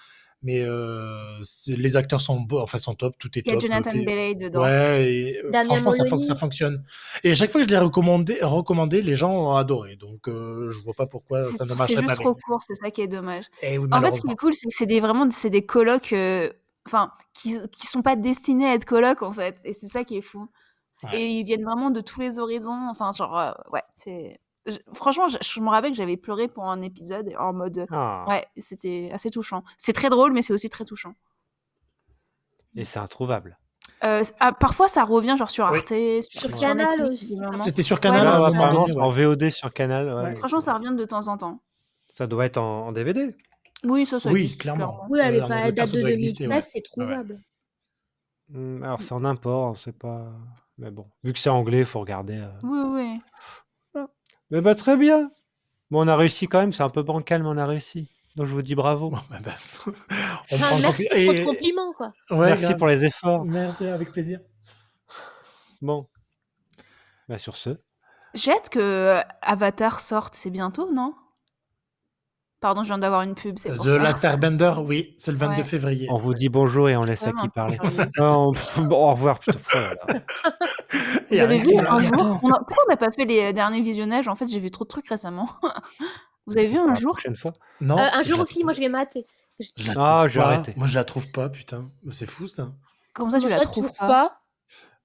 Speaker 1: Mais euh, c'est- les acteurs sont, beaux, enfin, sont top, tout est
Speaker 4: Il y a
Speaker 1: top. euh,
Speaker 4: Jonathan
Speaker 1: fait-
Speaker 4: Bailey dedans.
Speaker 1: Ouais, et, euh,
Speaker 3: Damien
Speaker 1: franchement, ça, fon-
Speaker 3: Molony.
Speaker 1: ça fonctionne. Et à chaque fois que je l'ai recommandé, recommandé, les gens ont adoré. Donc, euh, je vois pas pourquoi
Speaker 4: C'est
Speaker 1: ça ne
Speaker 4: c'est
Speaker 1: marcherait
Speaker 4: juste
Speaker 1: pas avec
Speaker 4: trop
Speaker 1: lui.
Speaker 4: court, c'est ça qui est dommage.
Speaker 1: Et oui,
Speaker 4: En fait, ce qui
Speaker 1: malheureusement.
Speaker 4: est cool, c'est que c'est des, vraiment c'est des colocs euh, enfin, qui, qui sont pas destinés à être colocs, en fait. Et c'est ça qui est fou.
Speaker 1: Ouais.
Speaker 4: Et ils viennent vraiment de tous les horizons. Enfin, genre, euh, ouais, c'est. je- Franchement, je, je me rappelle que j'avais pleuré pour un épisode en mode.
Speaker 2: Ah,
Speaker 4: Ouais, c'était assez touchant. C'est très drôle, mais c'est aussi très touchant.
Speaker 2: et c'est introuvable.
Speaker 4: Euh, ah, parfois, ça revient genre sur
Speaker 1: Oui.
Speaker 4: Arte, sur,
Speaker 3: Sur
Speaker 2: Ouais.
Speaker 4: sur
Speaker 3: Canal
Speaker 4: Netflix,
Speaker 3: aussi.
Speaker 4: des moments.
Speaker 1: C'était sur
Speaker 4: Ouais,
Speaker 1: Canal
Speaker 4: ouais,
Speaker 1: à un
Speaker 2: Là,
Speaker 1: moment
Speaker 2: apparemment,
Speaker 1: donné,
Speaker 2: c'est
Speaker 1: ouais.
Speaker 2: en V O D sur Canal. Ouais,
Speaker 1: Ouais.
Speaker 2: donc,
Speaker 4: Franchement,
Speaker 2: euh,
Speaker 4: ça revient de temps en temps.
Speaker 2: ça doit être en, en D V D.
Speaker 4: Oui, ça, ça
Speaker 1: Oui,
Speaker 4: existe
Speaker 1: clairement.
Speaker 4: clairement.
Speaker 3: Oui, elle
Speaker 1: Euh,
Speaker 3: est
Speaker 1: en
Speaker 3: pas, elle
Speaker 1: Angleterre,
Speaker 3: date
Speaker 1: ça
Speaker 3: de
Speaker 1: doit exister, ouais.
Speaker 3: deux mille treize, c'est
Speaker 1: Ouais, ouais.
Speaker 3: trouvable.
Speaker 2: Hmm, Alors, c'est en import, c'est pas. Mais bon, vu que c'est anglais, il faut regarder. euh.
Speaker 4: Oui, oui.
Speaker 2: Voilà. Mais bah, très bien. Bon, on a réussi quand même, c'est un peu bancal, mais on a réussi. Donc, je vous dis bravo.
Speaker 1: Bon, bah, bah, on
Speaker 3: Enfin,
Speaker 1: prend le
Speaker 3: merci,
Speaker 1: compli-
Speaker 3: trop de
Speaker 1: et-
Speaker 3: compliments, quoi.
Speaker 1: Ouais,
Speaker 2: Merci
Speaker 1: grave.
Speaker 2: pour les efforts.
Speaker 1: Merci, avec plaisir.
Speaker 2: Bon, bah, sur ce.
Speaker 4: J'ai hâte que Avatar sorte, c'est bientôt, non? Pardon, je viens d'avoir une pub, c'est pour
Speaker 1: The
Speaker 4: ça.
Speaker 1: Last Airbender, oui, c'est le vingt-deux
Speaker 4: Ouais.
Speaker 1: février.
Speaker 2: On vous dit bonjour et on
Speaker 4: Je suis
Speaker 2: laisse
Speaker 4: quand même
Speaker 2: Aki
Speaker 4: un peu
Speaker 2: parler.
Speaker 4: curieuse.
Speaker 2: Non, pff, bon, au revoir, putain. Oh là là.
Speaker 1: Il y
Speaker 4: Vous
Speaker 1: a
Speaker 4: avez
Speaker 1: rien
Speaker 4: vu
Speaker 1: qui
Speaker 4: un
Speaker 1: va.
Speaker 4: jour
Speaker 2: Bientôt.
Speaker 4: on a- Pourquoi on n'a pas fait les euh, derniers visionnages? En fait, j'ai vu trop de trucs récemment. Vous avez
Speaker 2: C'est
Speaker 4: vu
Speaker 2: pour
Speaker 4: un
Speaker 2: la
Speaker 4: jour?
Speaker 2: prochaine fois.
Speaker 1: Non,
Speaker 3: Euh, un
Speaker 1: je
Speaker 3: jour
Speaker 1: la
Speaker 3: aussi, moi, je l'ai maté. Je-
Speaker 1: Je la
Speaker 2: Ah,
Speaker 1: trouve
Speaker 2: j'ai
Speaker 1: pas.
Speaker 2: arrêté.
Speaker 1: Moi, je la trouve pas, putain. C'est fou, ça.
Speaker 4: Comment ça, tu
Speaker 3: Comment
Speaker 4: la
Speaker 3: ça, tu
Speaker 4: trouves
Speaker 3: trouves
Speaker 4: pas?
Speaker 3: pas?